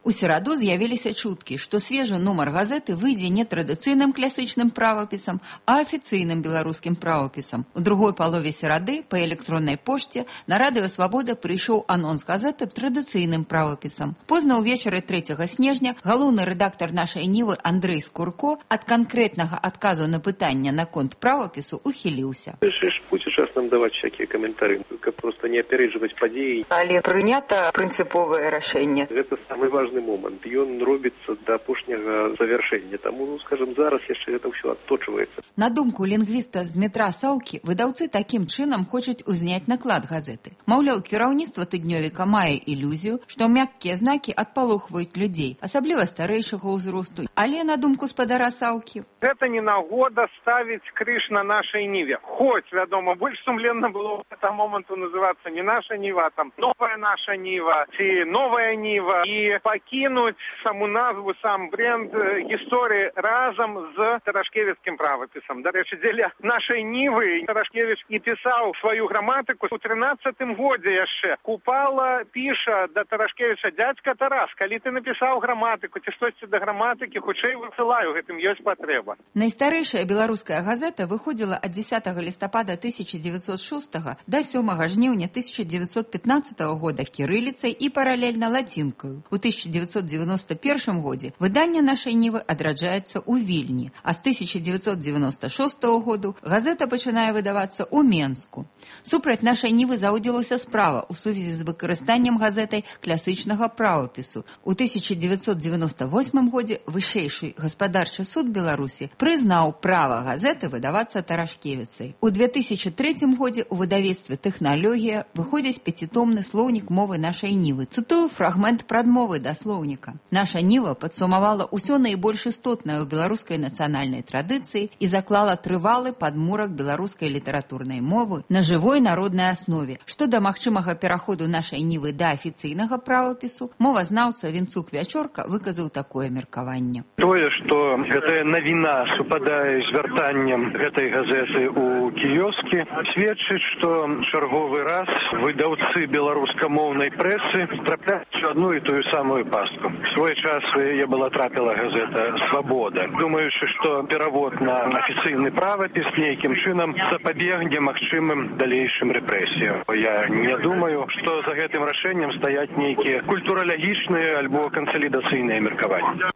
У сераду з'явіліся чуткі, што свежы нумар газеты выйдзе не традыцыйным класічным правапісам, а афіцыйным беларускім правапісам. У другой палове серады па электроннай пошце на радыё «Свабода» прыйшоў анонс газеты традыцыйным правапісам. Позна ўвечары трэцяга снежня галоўны рэдактар нашай Нівы Андрэй Скурко ад канкрэтнага адказу на пытанне наконт правапісу ухіліўся. Будзе час нам даваць всякие каментары, каб просто не апярэджваць падзеі. Але прынята прынцыповае рашэнне. Гэта самы важны момант. Ён робіцца да апошняга завяршэння. Таму, ну, скажем, зараз яшчэ гэта ўсё адточваецца. На думку лінгвіста з метра Саўкі, выдаўцы такім чынам хочуць узняць наклад газеты. Маўляў, кіраўніцтва тыднёвіка мае ілюзію, што мяккія знакі адпалохваюць людзей, асабліва старэйшага ўзросту. Але, на думку спадара Саўкі, гэта не нагода ставіць крыж на нашай ніве. Хоць, вядома, больш сумленна было к этому моманту называцца не наша ніва, а там новая наша ніва, ці новая ніва, і пакінуць саму назву, сам бренд гісторыі разам з Тарашкевіцкім правапісам. Дарэчы, дзеля нашай нівы Тарашкевіч і пісаў сваю граматыку у трынаццатым годзе яшчэ. Купала піша да Тарашкевіча: «Дядька Тарас, калі ты напісаў граматыку ці штосьці да граматыкі, хутчэй высылаю, гэтым ёсць патрэба». Найстарэйшая беларуская газета выходзіла ад дзесятага лістапада тысяча дзевяцьсот шостага да сёмага жніўня тысяча дзевяцьсот пятнаццатага года кірыліцай і паралельна лацінкаю. У тысяча дзевяцьсот девяносто первом годзе выданне нашай нівы адраджаецца ў Вільні, а з тысяча дзевяцьсот девяносто шостого году газета пачынае выдавацца ў Менску. Супраць нашай нівы заводзілася справа ў сувязі з выкарыстаннем газетай класічнага правапісу. У тысяча дзевяцьсот девяносто восьмым годзе вышэйшы гаспадарчы суд Беларусі прызнаў права газеты выдавацца Тарашкевіцай. У две тысячи третьем годзе ў выдавецтве «Тэхналогія» выходзіць пяцітомны слоўнік мовы нашай нівы. Цытую фрагмент прадмовы да слоўніка. Наша ніва падсумавала ўсё найбольш істотнае ў беларускай нацыянальнай традыцыі і заклала трывалы падмурак беларускай літаратурнай мовы на жывой народнай аснове. Што да магчымага пераходу нашай нівы да афіцыйнага правапісу, мовазнаўца Вінцук Вячорка выказаў такое меркаванне. Тое, што гэтая навіна супадае з вяртаннем гэтай газеты ў кіёскі, сведчыць, што чарговы раз выдаўцы беларускамоўнай прэсы трапляюць у одну і тую самую пастку. В свой час у яе была трапіла газета «Свабода». Думаючы, што перавод на афіцыйны правапіс нейкім чынам запабегне магчымым далейшым рэпрэсіям. Я не думаю, што за гэтым рашэннем стаяць нейкія культуралагічныя альбо кансалідацыйныя меркаванні.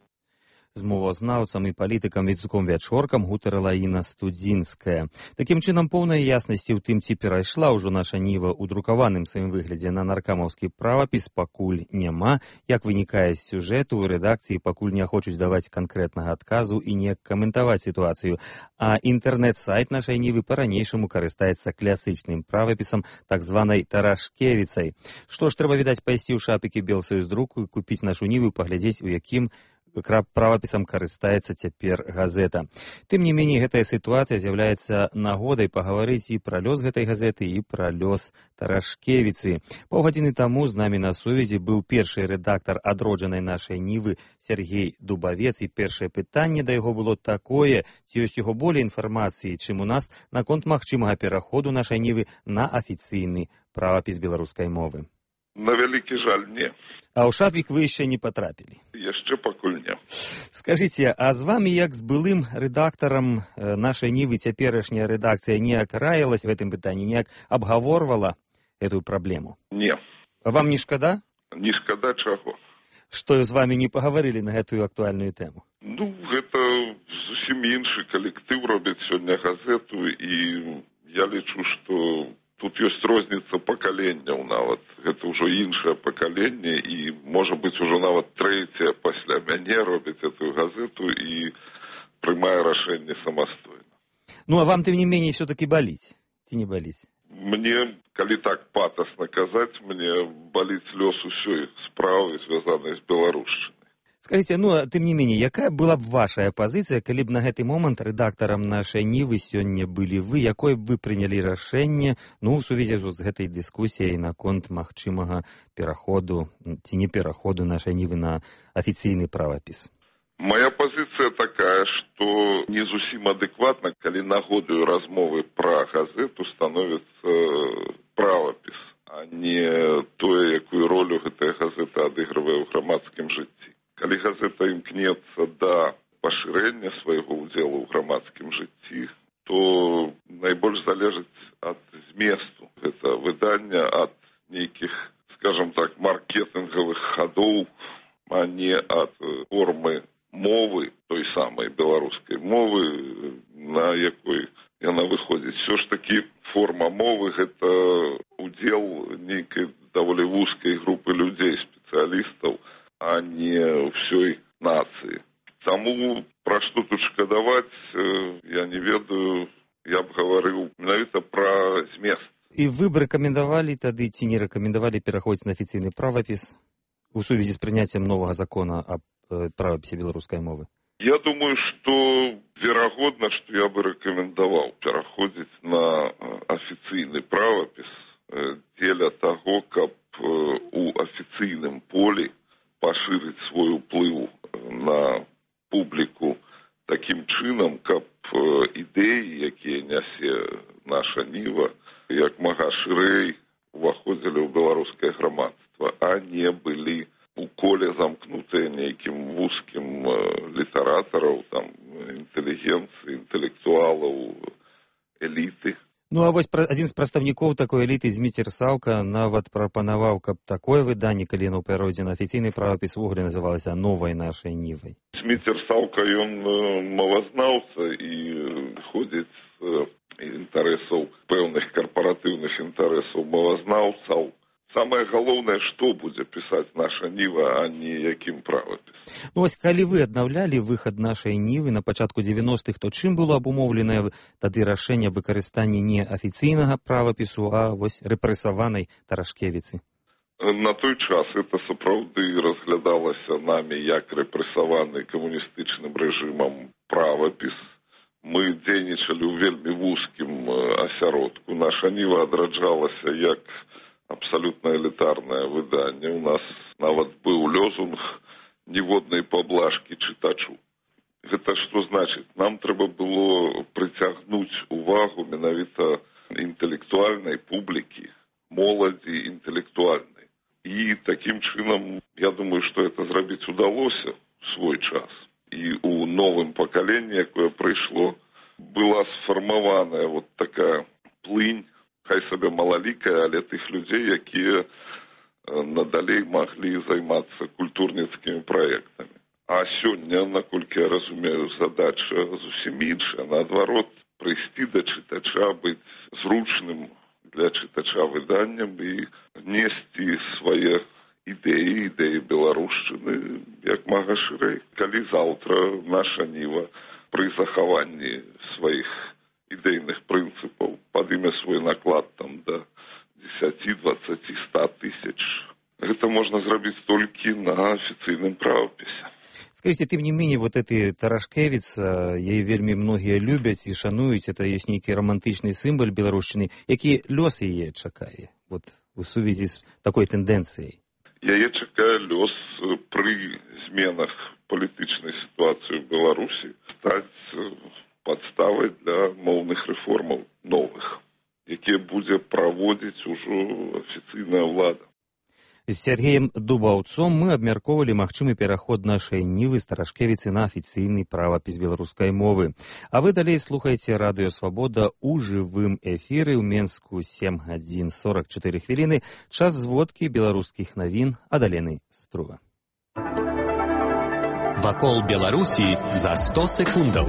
З мовазнаўцам і палітыкам Вінцуком Вячоркам гутарыла Інна Студзінская. Такім чынам, поўнай яснасці ў тым, ці перайшла ўжо наша ніва ў друкаваным сваім выглядзе на наркамаўскі правапіс, пакуль няма. Як вынікае з сюжэту, у рэдакцыі пакуль не хочуць даваць канкрэтнага адказу і не каментаваць сітуацыю. А інтэрнэт-сайт нашай нівы па-ранейшаму карыстаецца класічным правапісам, так званай Тарашкевіцай. Што ж, трэба, відаць, пайсці ў шапікі Белсаюздруку і купіць нашу ніву і паглядзець, у якім правапісам карыстаецца цяпер газета. Тым не меней, гэтая сітуацыя з'яўляецца нагодай пагаварыць і пра лёс гэтай газеты, і пра лёс Тарашкевіцы. Паўгадзіны таму з намі на сувязі быў першы рэдактар адроджанай нашай нівы Сергей Дубавец, і першае пытанне да яго было такое: ці ёсць яго болей інфармацыі, чым у нас наконт магчымага пераходу нашай нівы на афіцыйны правапіс беларускай мовы? На вялікі жаль, не. А ў шапік вы яшчэ не патрапілі? Яшчэ пакуль не. Скажыце, а з вамі, як з былым рэдактарам нашай нівы, цяперашняя рэдакцыя неяк раілась в гэтым пытанні, неяк абгаворвала эту праблему? Не. А вам не шкада? Не шкада чаго. Што з вамі не пагаварылі на гэтую актуальную тэму? Ну, гэта зусім іншы калектыў робіць сёння газету, і я лічу, што тут ёсць розніца пакаленняў нават. Гэта ўжо іншае пакаленне, і, можа быць, ужо нават трэцяе пасля мяне робіць эту газету і прымае рашэнне самастойна. Ну, а вам, тым не меней, все-таки баліць? Ці не баліць? Мне, калі так патасна казаць, мне баліць лёс усёй справы, звязанай з беларушчынай. Скажите, ну, тым не менее, якая была б ваша пазіцыя, калі б на гэты момант рэдактарам нашай нівы сёння былі вы, якое б вы прынялі рашэнне, ну, у сувязі з гэтай дыскусіяй наконт магчымага пераходу, ці не пераходу нашай нівы на афіцыйны правапіс? Моя пазіцыя такая, што не зусім адэкватна, калі нагодаю размовы пра газету становіцца правапіс, а не тое, якую ролю гэтая газета гэта адыгрывае ў грамадскім жыцці. Калі газета імкнецца да пашырэння свайго ўдзелу ў грамадскім жыцці, то найбольш залежыць ад зместу. Гэта выдання ад нейкіх, скажем так, маркетынгавых хадоў, а не ад формы мовы, той самай беларускай мовы, на якой яна выходзіць. Все ж таки форма мовы – гэта удзел нейкай даволі вузкай групы людзей, спецыялістаў, а не ўсёй нацыі. Таму пра што тут шкадаваць, я не ведаю, я б гаварыў менавіта пра змест. І вы б рэкамендавалі тады ці не рэкамендавалі пераходзіць на афіцыйны правапіс у сувязі з прыняццем новага закона аб правапісе беларускай мовы? Я думаю, што верагодна, што я бы рэкамендаваў пераходзіць на афіцыйны правапіс дзеля таго, каб у афіцыйным полі пашырыць свой уплыў на публіку такім чынам, каб ідэі, якія нясе наша Ніва, як мага шырэй уваходзілі ў беларускае грамадства, а не былі у коле замкнутыя нейкім вузкім літаратараў, там, інтэлігенцыі, інтэлектуалаў, эліты. Ну, а вось адзін з прадстаўнікоў такой эліты, Зміцер Саўка, нават прапанаваў, каб такое выданне, калі яно перайдзе на афіцыйны правапіс, увогуле называлася «Новай нашай Нівай». Зміцер Саўка, ён мовазнаўца і ходзіць з інтарэсаў, пэўных карпаратыўных інтарэсаў мовазнаўцаў. Самае галоўнае, што будзе пісаць наша Ніва, а не якім правапіс. Ну, вось, калі вы аднаўлялі выхад нашай Нівы на пачатку дзевяностых, то чым было абумоўленае тады рашэнне выкарыстання не афіцыйнага правапісу, а вось рэпрэсаванай Тарашкевіцы? На той час это сапраўды разглядалася намі як рэпрэсаваны камуністычным рэжымам правапіс. Мы дзейнічалі ў вельмі вузкім асяродку. Наша Ніва адраджалася як абсолютно элітарнае выданне. У нас нават быў лозунг «Ніводнай паблажкі чытачу». Гэта што значыць? Нам трэба было прыцягнуць увагу менавіта інтэлектуальнай публікі, моладзі інтэлектуальнай. І такім чынам, я думаю, што это зрабіць удалося ў свой час. І у новым пакаленні, якое прыйшло, была сфармаваная вот такая плынь, хай сабе малалікая, але тых людзей, якія надалей маглі займацца культурніцкімі праектамі. А сёння, наколькі я разумею, задача зусім іншая. Наадварот, прыйсці да чытача, быць зручным для чытача выданнем і несці свае ідэі, ідэі беларушчыны, як мага шырэй. Калі заўтра наша Ніва пры захаванні сваіх ідэйных прынцыпаў падыме свой наклад там да дзесяці, дваццаці, ста тысяч. Гэта можна зрабіць толькі на афіцыйным правапісе. Скажите, тым не менее, вот эти Тарашкевіца, яе вельмі многія любяць і шануюць, это ёсць нейкі рамантычны сімвал беларушчыны. Які лёс яе чакае вот у сувязі з такой тэндэнцыяй? Яе чакае лёс пры зменах палітычнай сітуацыі ў Беларусі стаць падставай для моўных рэформаў новых, якія будзе праводзіць ужо афіцыйная ўлада. З Сергеем Дубаўцом мы абмяркоўвалі магчымы пераход нашай Нівы з Тарашкевіцы на афіцыйны правапіс беларускай мовы. А вы далей слухаеце Радыё Свабода у жывым эфіры ў Менску сем гадзін сорак чатыры хвіліны. Час зводкі беларускіх навін ад Алены Струга. Вакол Беларусі за сто секундаў.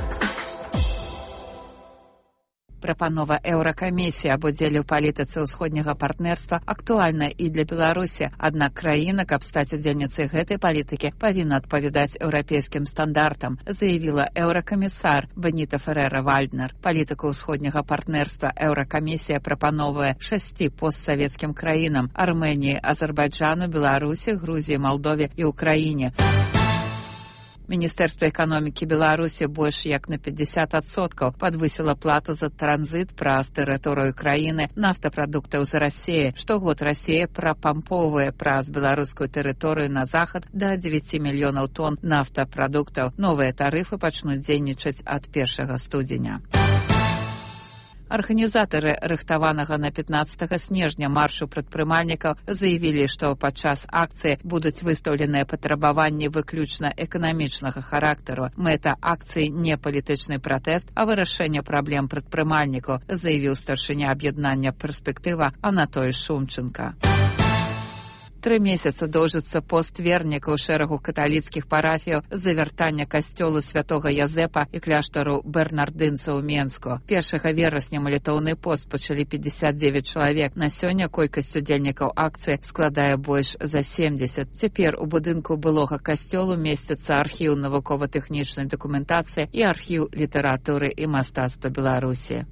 Прапанова Еўракамісіі аб удзеле ў палітыцы ўсходняга партнерства актуальна і для Беларусі. Аднак краіна, каб стаць удзельніцай гэтай палітыкі, павінна адпавядаць еўрапейскім стандартам, заявіла еўракамісар Беніта Ферера-Вальднер. Палітыку ўсходняга партнерства Еўракамісія прапановвае шасці постсавецкім краінам – Арменіі, Азербайджану, Беларусі, Грузіі, Малдове і Ўкраіне. Міністэрства эканомікі Беларусі больш як на пятьдесят адсоткаў падвысіла плату за транзіт праз тэрыторыю краіны нафтапрадуктаў з Расіі. Штогод Расія прапампоўвае праз беларускую тэрыторыю на захад да дзевяці мільёнаў тонн нафтапрадуктаў. Новыя тарыфы пачнуць дзейнічаць ад першага студзеня. Арганізатары рыхтаванага на пятнаццатага снежня маршу прадпрымальнікаў заявілі, што падчас акцыі будуць выстаўленыя патрабаванні выключна эканамічнага характару. Мэта акцыі не палітычны пратэст, а вырашэнне праблем прадпрымальнікаў, заявіў старшыня аб'яднання «Перспектыва» Анатоль Шумченко. Тры месяца доўжыцца пост вернікаў шэрагу каталіцкіх парафіяў за вяртання касцёла святога Язэпа і кляштару бернардынцаў у Менску. Першага верасня малітоўны пост пачалі пятьдесят девять чалавек. На сёння колькасць удзельнікаў акцыі складае больш за семьдесят. Цяпер у будынку былога касцёлу месціцца архіў навукова-тэхнічнай дакументацыі і архіў літаратуры і мастацтва Беларусі.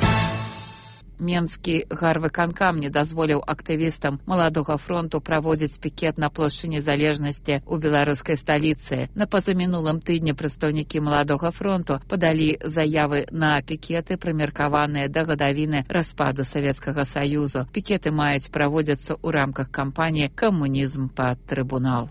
Менскі гарвыканкам не дазволіў актывістам Маладога фронту праводзіць пікет на плошчы Незалежнасці ў беларускай сталіцы. На пазамінулым тыдні прадстаўнікі Маладога фронту падалі заявы на пікеты, прымеркаваныя да гадавіны распаду Савецкага Саюзу. Пікеты маюць праводзіцца ў рамках кампаніі «Камунізм пад трыбунал».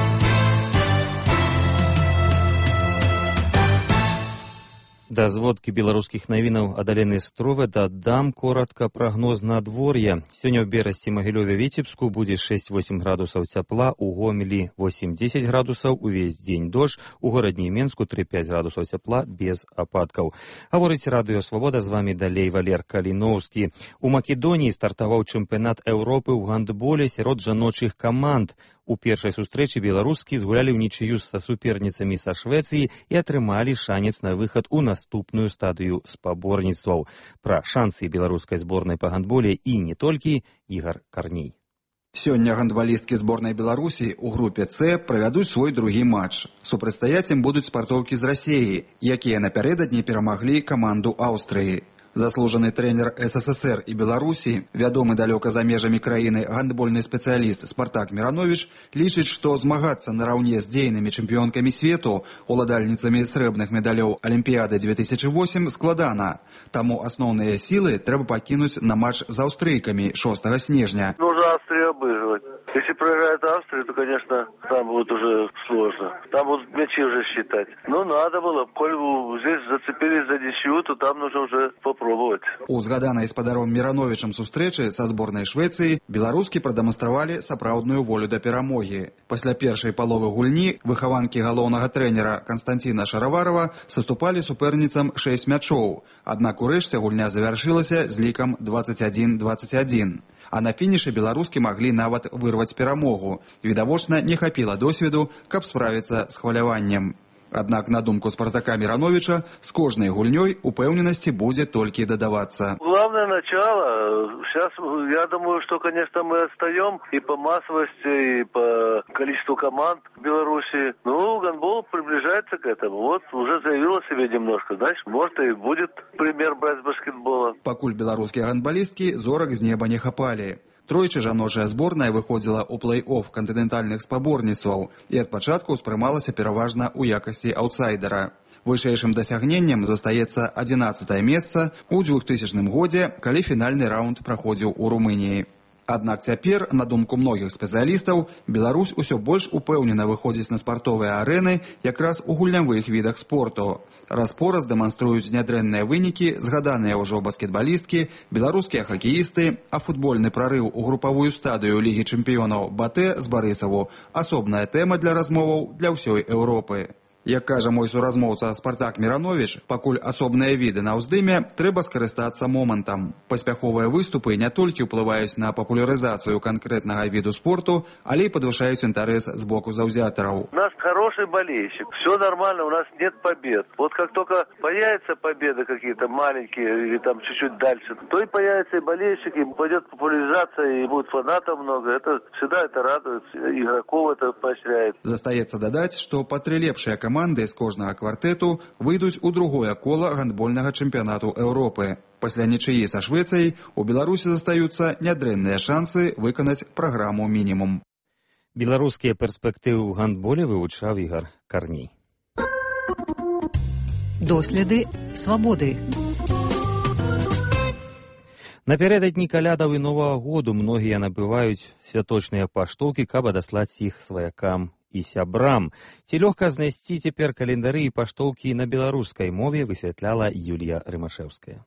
Да зводкі беларускіх навінаў Адалены Стровы дадам коротка прагноз надвор'я. Сёння ў Берасці, Магілёве, Віцебску будзе шэсць-восем градусаў цяпла, у Гомелі восемь-дзесяць градусаў, увесь дзень дождж, у горадні Менску тры-пяць градусаў цяпла без ападкаў. Гаворыць Радыё Свабода, з вамі далей Валер Каліноўскі. У Македоніі стартаваў чэмпіянат Еўропы ў гандболе сярод жаночых каманд. У першай сустрэчы беларускі згулялі ўнічыю са суперніцамі са Швецыі і атрымалі шанец на выхад у наступную стадыю спаборніцтваў. Пра шансы беларускай зборнай па гандболе і не толькі Ігар Карней. Сёння гандбалісткі зборнай Беларусі ў групе С правядуць свой другі матч. Супрацьстаяць ім будуць спартоўкі з Расіі, якія напярэдадні перамаглі каманду Аўстрыі. Заслужаны трэнер СССР і Беларусі, вядомы далёка за межамі краіны гандбольны спецыяліст Спартак Мірановіч, лічыць, што змагацца нараўне з дзейнымі чэмпіёнкамі свету, уладальніцамі срэбных медалёў Алімпіяды две тысячи восемь, складана. Таму асноўныя сілы трэба пакінуць на матч з аўстрыйкамі шостага снежня. Нужно Австрию обыгрывать. Если проиграет Австрия, то, конечно, там будет уже сложно. Там будут мячи уже считать. Но надо было, коль здесь зацепились за ничью, то там нужно уже попробовать. У згаданай спадаром Мірановічам сустрэчы са зборнай Швецыі беларускі прадэманстравалі сапраўдную волю да перамогі. Пасля першай паловы гульні выхаванкі галоўнага трэнера Канстанціна Шараварова саступалі суперніцам шэсць мячоў. Аднак урэшце гульня завяршылася з лікам двадцать один двадцать один. А на фінішы беларускі маглі нават вырваць перамогу. Відавочна, не хапіла досведу, каб справіцца з хваляваннем. Аднак, на думку Спартака Мірановіча, з кожнай гульнёй упэўненасці будзе толькі дадавацца. Главное начало. Сейчас, я думаю, что, конечно, мы отстаем и по массовости, и по количеству команд в Беларуси. Ну, гандбол приближается к этому. Вот, уже заявил о себе немножко. Значит, может, и будет пример брать с баскетбола. Пакуль беларускія гандбалісткі зорак з неба не хапалі. Тройчы жаночая зборная выходзіла ў плэй-офф кантынентальных спаборніцтваў і ад пачатку ўспрымалася пераважна ў якасці аўтсайдера. Вышэйшым дасягненнем застаецца адзінаццатае месца ў двухтысячным годзе, калі фінальны раунд праходзіў у Румыніі. Аднак цяпер, на думку многіх спецыялістаў, Беларусь усё больш упэўнена выходзіць на спартовыя арэны якраз у гульнявых відах спорту. Раз-пораз дэманструюць нядрэнныя вынікі, згаданыя ўжо баскетбалісткі, беларускія хакеісты, а футбольны прарыў у групавую стадыю Лігі чэмпіёнаў БАТЭ з Барысаву – асобная тэма для размоваў для ўсёй Еўропы. Як кажа мой суразмоўца Спартак Мірановіч, пакуль асобныя віды на ўздыме, трэба скарыстацца момантам. Паспяховыя выступы не толькі ўплываюць на папулярызацыю канкрэтнага віду спорту, але і падвышаюць інтарэс з боку заўзятараў. У нас хороший болельщик, все нормально, у нас нет побед. Вот как только появятся победы какие-то маленькие или там чуть-чуть дальше, то и появится и болельщик, и пойдет популяризация, и будет фанатов много. Это всегда это радует, игроков это поощряет. Застаецца дадаць, што па тры лепшыя каманды Команды з кожнага квартэту выйдуць у другое кола гандбольнага чэмпіянату Еўропы. Пасля нічыі са Швецыяй у Беларусі застаюцца нядрэнныя шансы выканаць праграму мінімум. Беларускія перспектывы ў гандболе вывучаў Ігар Карней. Доследы свабоды. Напярэдадні калядаў і Новага году многія набываюць святочныя паштоўкі, каб адаслаць іх сваякам і сябрам. Ці лёгка знайсці цяпер календары і паштоўкі на беларускай мове, высвятляла Юлія Рымашэўская.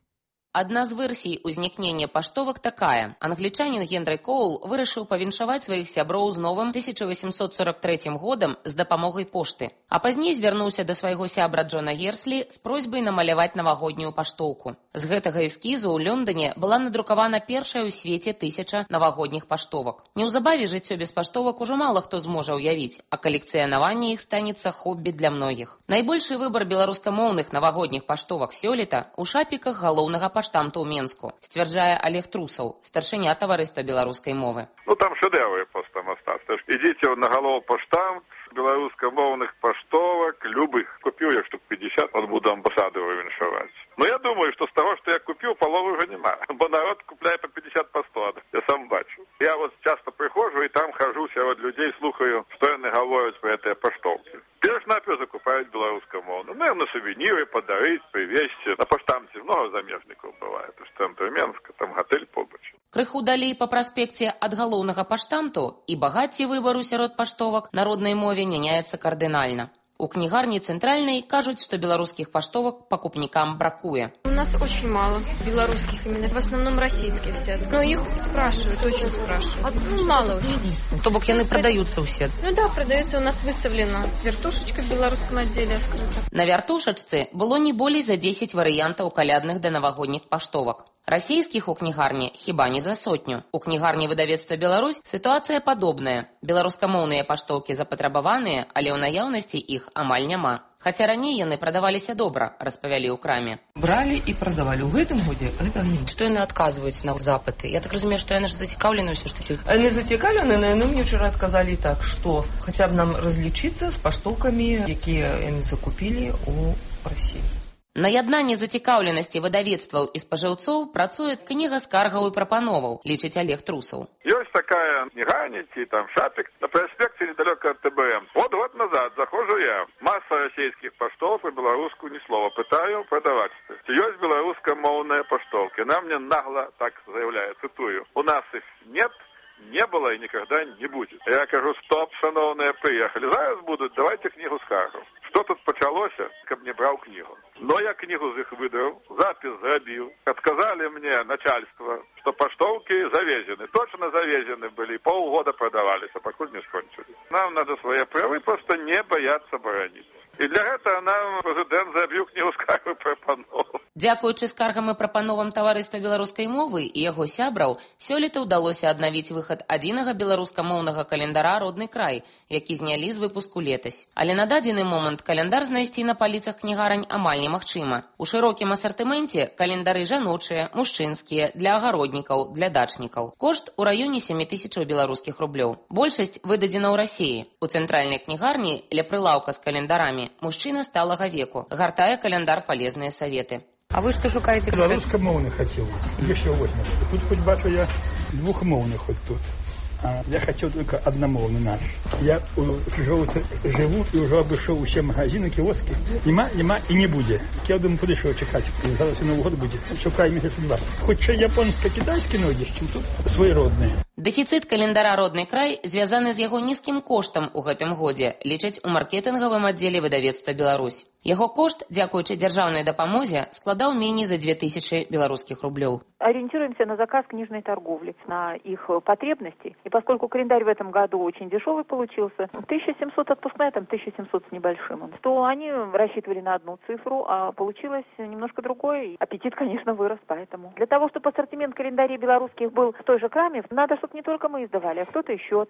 Адна з версій узнікнення паштовак такая. Англічанін Генры Коул вырашыў павіншаваць сваіх сяброў з новым тысяча восемьсот сорок третьим годам з дапамогай пошты. А пазней звярнуўся да свайго сябра Джона Герслі з просьбай намаляваць навагоднюю паштоўку. З гэтага эскізу ў Лондоне была надрукавана першая ў свеце тысяча навагодніх паштовак. Неўзабаве жыццё без паштовак ужо мала хто зможа ўявіць, а калекцыянаванне іх станецца хоббі для многіх. Найбольшы выбар беларускамоўных навагодніх паштовак сёлета ў шапіках галоўнага паштамту ў Менску, сцвярджае Олег Трусаў, старшыня таварыства беларускай мовы. Ну там шэдэвры проста мастацтва. Ідзіце на галоў паштамт беларускамоўных паштовак, любых. Купіў я штук пятьдесят, от буду амбасаду віншаваць. Но я думаю, что с того, что я купил, половы уже нема. Бо народ купляет по пятьдесят по сто. Я сам бачу. Я вот часто прихожу и там хожу сярод людей, слухаю, что они говорят про эти поштовки. Перш-наперш закупают белорусскомовно. Ну, на сувениры подарить, привезти. На поштамте много замежников бывает. Поштамт Менска, там готель побач. Крыху далей па праспекце ад галоўнага паштамту і багацці выбару сярод паштовак народнай мове мяняецца кардынальна. У кнігарні цэнтральнай кажуць, што беларускіх паштовак пакупнікам бракуе. У нас очень мало белорусских именно, в основном российские все. Но их спрашивают, очень спрашивают. Ну, мало очень. То бок яны продаются все? Ну да, продаются. У нас выставлена вертушечка в белорусском отделе открыта. На вертушачцы было не болей за десять варыянтаў калядных да навагодніх паштовак. Расійскіх у кнігарні хіба не за сотню. У кнігарні выдавецтва Беларусь сітуацыя падобная. Беларускамоўныя паштоўкі запатрабаваныя, але ў наяўнасці іх амаль няма. Хаця раней яны прадаваліся добра, распавялі ў краме. Бралі і прадавалі. У гэтым годзе гэтага няма. Што яны адказваюць на запыты? Я так разумею, што яны ж зацікаўлены ўсё ж такі. Яны зацікаўлены, но яны мне вчора адказалі так, што хаця б нам разлічыцца з паштоўкамі, якія яны закупілі у Расіі. На яднанне зацікаўленасці выдавецтваў і спажыўцоў працуе кніга скаргаў і прапановаў, лічыць Олег Трусаў. Есть такая книгарня, там шапик, на проспекте недалеко от ТБМ. Вот год назад захожу я. Масса российских поштов и белорусскую ни слова. Пытаю продавать. Есть белорусскомовные поштовки. Она мне нагло так заявляет, цитую. У нас их нет, не было и никогда не будет. Я кажу, стоп, шановные, приехали. Зараз будут, давайте книгу скаргов. Что тут почалося, каб не брал книгу. Но я книгу з іх выдав, запись зрабіў. Отказали мне начальство, что поштовки завезены. Точно завезены были, полгода продавались, а покуль не скончились. Нам надо свои правы просто не бояться боронить. І для гэтага нам прэзідэнт забіў кнігу скаргаў і прапановаў. Дзякуючы скаргам і прапановам таварыства беларускай мовы і яго сябраў, сёлета ўдалося аднавіць выхад адзінага беларускамоўнага календара «Родны край», які знялі з выпуску летась. Але на дадзены момант календар знайсці на паліцах кнігарань амаль немагчыма. У шырокім асартыменце календары жаночыя, мужчынскія, для агароднікаў, для дачнікаў. Кошт у раёне сем тысяч беларускіх рублёў. Большасць выдадзена ў Расіі. У цэнтральнай кнігарні ля прылаўка з календарамі мужчына сталага веку, гартае календар «Полезныя советы». А вы што шукаеце? Беларускамоўны хацеў. Еще возьмешь. Тут хоть бачу я двухмоўны хоть тут. А я хотел только одномовный наш. Я у чужого живу и уже обошел все магазины, киоски. Нема, нема и не будет. Я думаю, буду еще чекать. Зараз Новый год будет. Чекаю месяца два. Хоть что японско-китайский найдешь, чем тут своеродные. Дэфіцыт календара «Родны край» звязаны з яго нізкім коштам у гэтым годзе, лічаць у маркетынгавым аддзеле выдавецтва «Беларусь». Яго кошт, дзякуючы дзяржаўнай дапамозе, складаў меней за две тысячи белорусских рублёў. Ориентируемся на заказ книжной торговли, на их потребности. И поскольку календарь в этом году очень дешевый получился, тысяча семьсот отпускная, там тысяча семьсот с небольшим, то они рассчитывали на одну цифру, а получилось немножко другое. Аппетит, конечно, вырос, поэтому. Для того, чтобы ассортимент календарей белорусских был в той же краме, надо, чтобы не только мы издавали, а кто-то еще.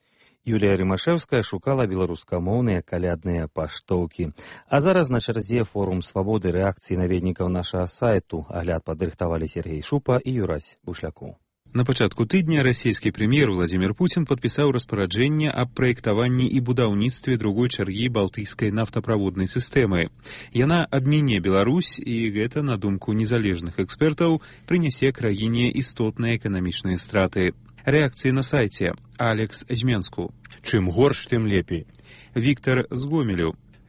Юлія Рымашэўская шукала беларускамоўныя калядныя паштоўкі. А зараз на чарзе форум свабоды рэакцыі наведнікаў нашага сайту. Агляд падрыхтавалі Сергей Шупа і Юрась Бушлякоў. На пачатку тыдня расійскі прэм'ер Владзімір Пуцін падпісаў распараджэнне аб праектаванні і будаўніцтве другой чаргі балтыйскай нафтаправоднай сістэмы. Яна абміне Беларусь, і гэта, на думку незалежных экспертаў, прынясе краіне істотныя эканамічныя страты. Рэакцыі на сайце. Алекс Зменску. Чым горш, тым лепей. Віктор з Гомелю.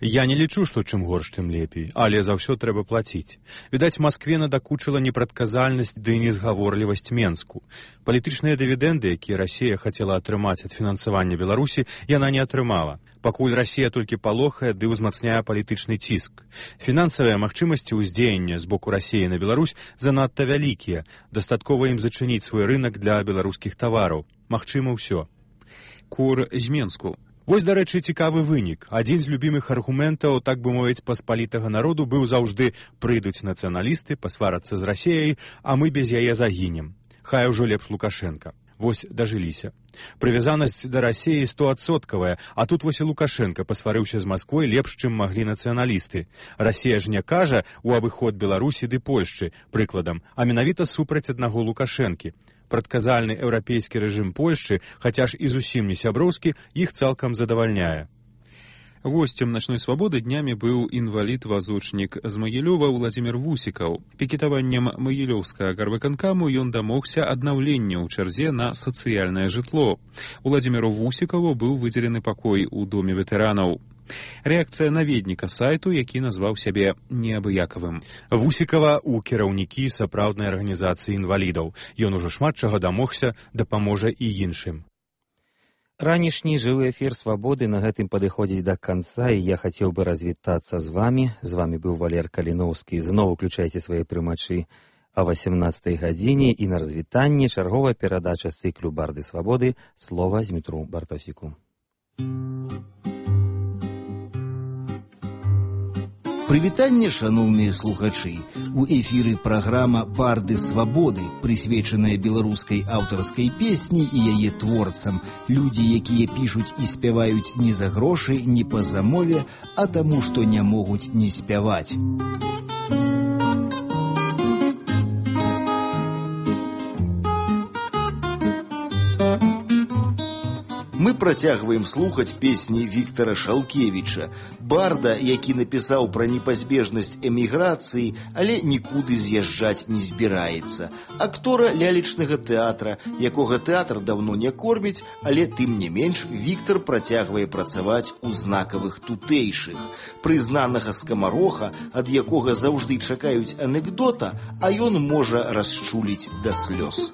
Я не лічу, што чым горш, тым лепей, але за ўсё трэба плаціць. Відаць, Маскве надакучыла непрадказальнасць ды незгаворлівасць Менску. Палітычныя дывідэнды, якія Расія хацела атрымаць ад фінансавання Беларусі, яна не атрымала. Пакуль Расія толькі палохае ды ўзмацняе палітычны ціск. Фінансавыя магчымасці ўздзеяння з боку Расіі на Беларусь занадта вялікія. Дастаткова ім зачыніць свой рынак для беларускіх тавараў. Магчыма ўсё. Кор з Менску. Вось, дарэчы, цікавы вынік. Адзін з любімых аргументаў, так бы мовіць, паспалітага народу быў заўжды: прыйдуць нацыяналісты, пасварацца з Расіяй, а мы без яе загінем. Хай ужо лепш Лукашенка. Вось дажыліся. Прывязанасць да Расіі стоадсоткавая, а тут вось і Лукашенка пасварыўся з Масквой лепш, чым маглі нацыяналісты. Расія ж не кажа ў абыход Беларусі ды Польшчы, прыкладам, а менавіта супраць аднаго Лукашэнкі. Прадказальны еўрапейскі рэжым Польшчы, хаця ж і зусім не сяброўскі, іх цалкам задавальняе. Гостем «Ночной свободы» днями был инвалид-вазочник з Магілёва Владзімір Вусікаў. Пікетаваннем Магілёўскага гарвыканкаму ён дамогся аднаўлення ў чарзе на сацыяльнае жытло. Владзіміру Вусікаву быў выдзелены пакой у доме ветэранаў. Рэакцыя наведніка сайту, які назваў сябе неабыякавым. Вусікава ў кіраўнікі сапраўднай арганізацыі інвалідаў. Ён ужо шмат чаго дамогся, дапаможа і іншым. Ранішні жывы эфір «Свабоды» на гэтым падыходзіць да канца, і я хацеў бы развітацца з вамі. З вамі быў Валер Каліноўскі. Зноў уключайце свае прымачы а васемнаццатай гадзіне, і на развітанне чарговая перадача з цыклу «Барды свабоды» слова Змітру Бартосіку. Прывітанне, шаноўныя слухачы. У эфіры праграма «Барды свабоды», прысвечаная беларускай аўтарскай песні і яе творцам. Людзі, якія пішуць і спяваюць не за грошы, не па замове, а таму, што не могуць не спяваць. Мы працягваем слухаць песні Віктара Шалкевіча, барда, які напісаў пра непазбежнасць эміграцыі, але нікуды з'язджаць не збіраецца. Актора лялечнага тэатра, якога тэатр даўно не корміць, але тым не менш Віктар працягвае працаваць у знакавых тутэйшых. Прызнанага скамароха, ад якога заўжды чакаюць анекдота, а ён можа расчуліць да слёз.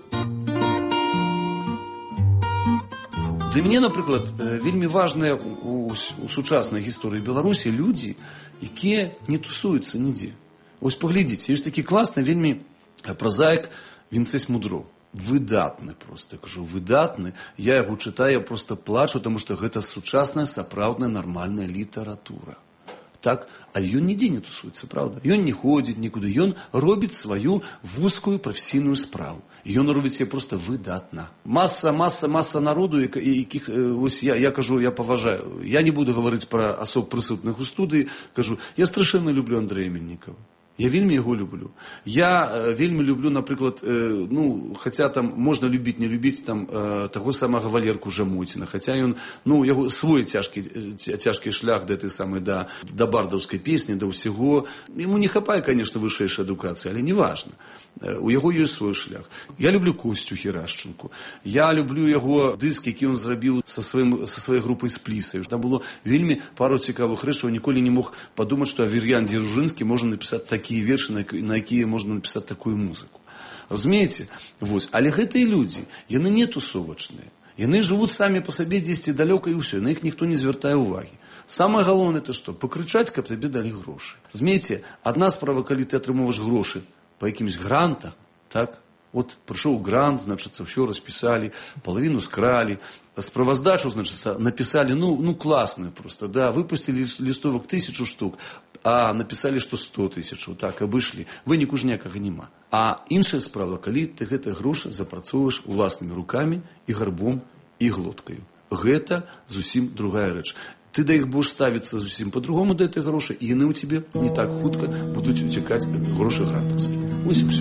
Для мяне, напрыклад, вельмі важныя у, у сучаснай гісторыі Беларусі людзі, якія не тусуюцца нідзе. Вось паглядзіце, ёсць такі класны, вельмі празаік Вінцэс Мудро. Выдатны проста, кажу, выдатны. Я яго чытаю, проста плачу, таму што гэта сучасная, сапраўдная, нармальная літаратура. Так, але ён нідзе не тусуецца, правда? Ён не ходзіць нікуды, ён робіць сваю вузкую прафесійную справу. Ён робіць яе проста выдатна. Маса, маса, маса народу, якіх, ось я, я кажу, я паважаю. Я не буду гаварыць пра асоб прысутных у студыі, кажу, я страшэнна люблю Андрэя Мельнікова. Я вельмі яго люблю. Я э, вельмі люблю, напрыклад, э, ну, хаця там можна любіць, не любіць там э, таго самага Валерку Жамотіна, хаця ён, ну, яго свой цяжкі, цяжкі шлях да этой самай, да, да бардаўскай песні, да ўсяго. Яму не хапае, конечно, вышэйшай адукацыі, але не важна. Э, у яго ёсць свой шлях. Я люблю Костю Герашченку. Я люблю яго дыск, які ён зрабіў са, сваім, са сваёй групай Сплісай. Там было вельмі пару цікавых рэчаў, ніколі не мог падумаць, што Авер'ян Дзяржынскі можа напісаць такі такія вершы, на якія можна напісаць такую музыку. Разумееце? Вось. Але гэтыя людзі, яны не тусовачныя. Яны жывуць самі па сабе дзесьці далёка і ўсё. На іх ніхто не звяртае ўвагі. Самае галоўнае это што? Пакрычаць, каб табе далі грошы. Разумееце? Адна справа, калі ты атрымоўваеш грошы па якімсь грантах, так? Вот пришел грант, значит, все расписали, половину скрали, справоздачу, значит, написали, ну, ну классную просто, да, выпустили листовок тысячу штук, а написали, что сто тысяч, вот так, обышли, выніку ж ніякага нема. А іншая справа, калі ты гэтыя грошы запрацоўваеш уласнымі рукамі і гарбом і глоткаю. Гэта зусім другая рэч. Ты да іх будешь ставіцца зусім по-другому да этой грошы, і яны ў тебе не так хутка будуць уцякаць грошы грантаўскія. Вось і ўсё.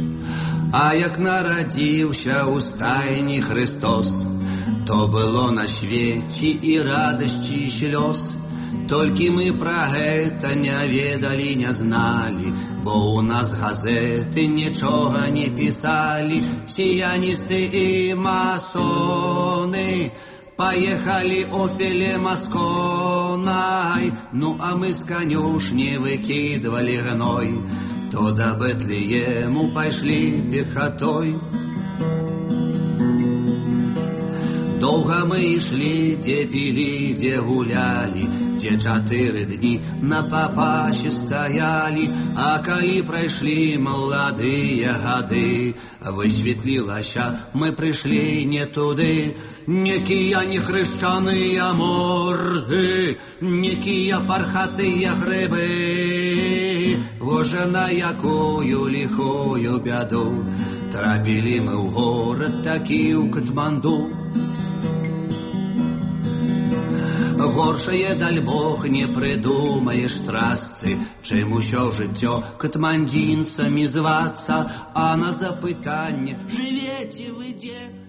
А як нарадзіўся ў стайні Христос, то было на свеце і радасці, і слёз. Толькі мы пра гэта не ведалі, не зналі, бо ў нас газеты нічога не пісалі. Сіяністы і масоны Поехали опелем Асконай, ну а мы с конюшни выкидывали гной, то до Бетлеему пошли пехотой. Долго мы шли, где пили, где гуляли, где чатыры дни на папаще стояли, а коли пройшли молодые годы, высветлилася, мы пришли не туды. Некие не хрещаные морды, некие пархатые грибы, уже на якую лихую бяду трапили мы в город таки у Катманду. Горшее, даль Бог, не придумаєш трасці, чим усьо життя катмандінцями зваться, а на запитання «Живете ви де?»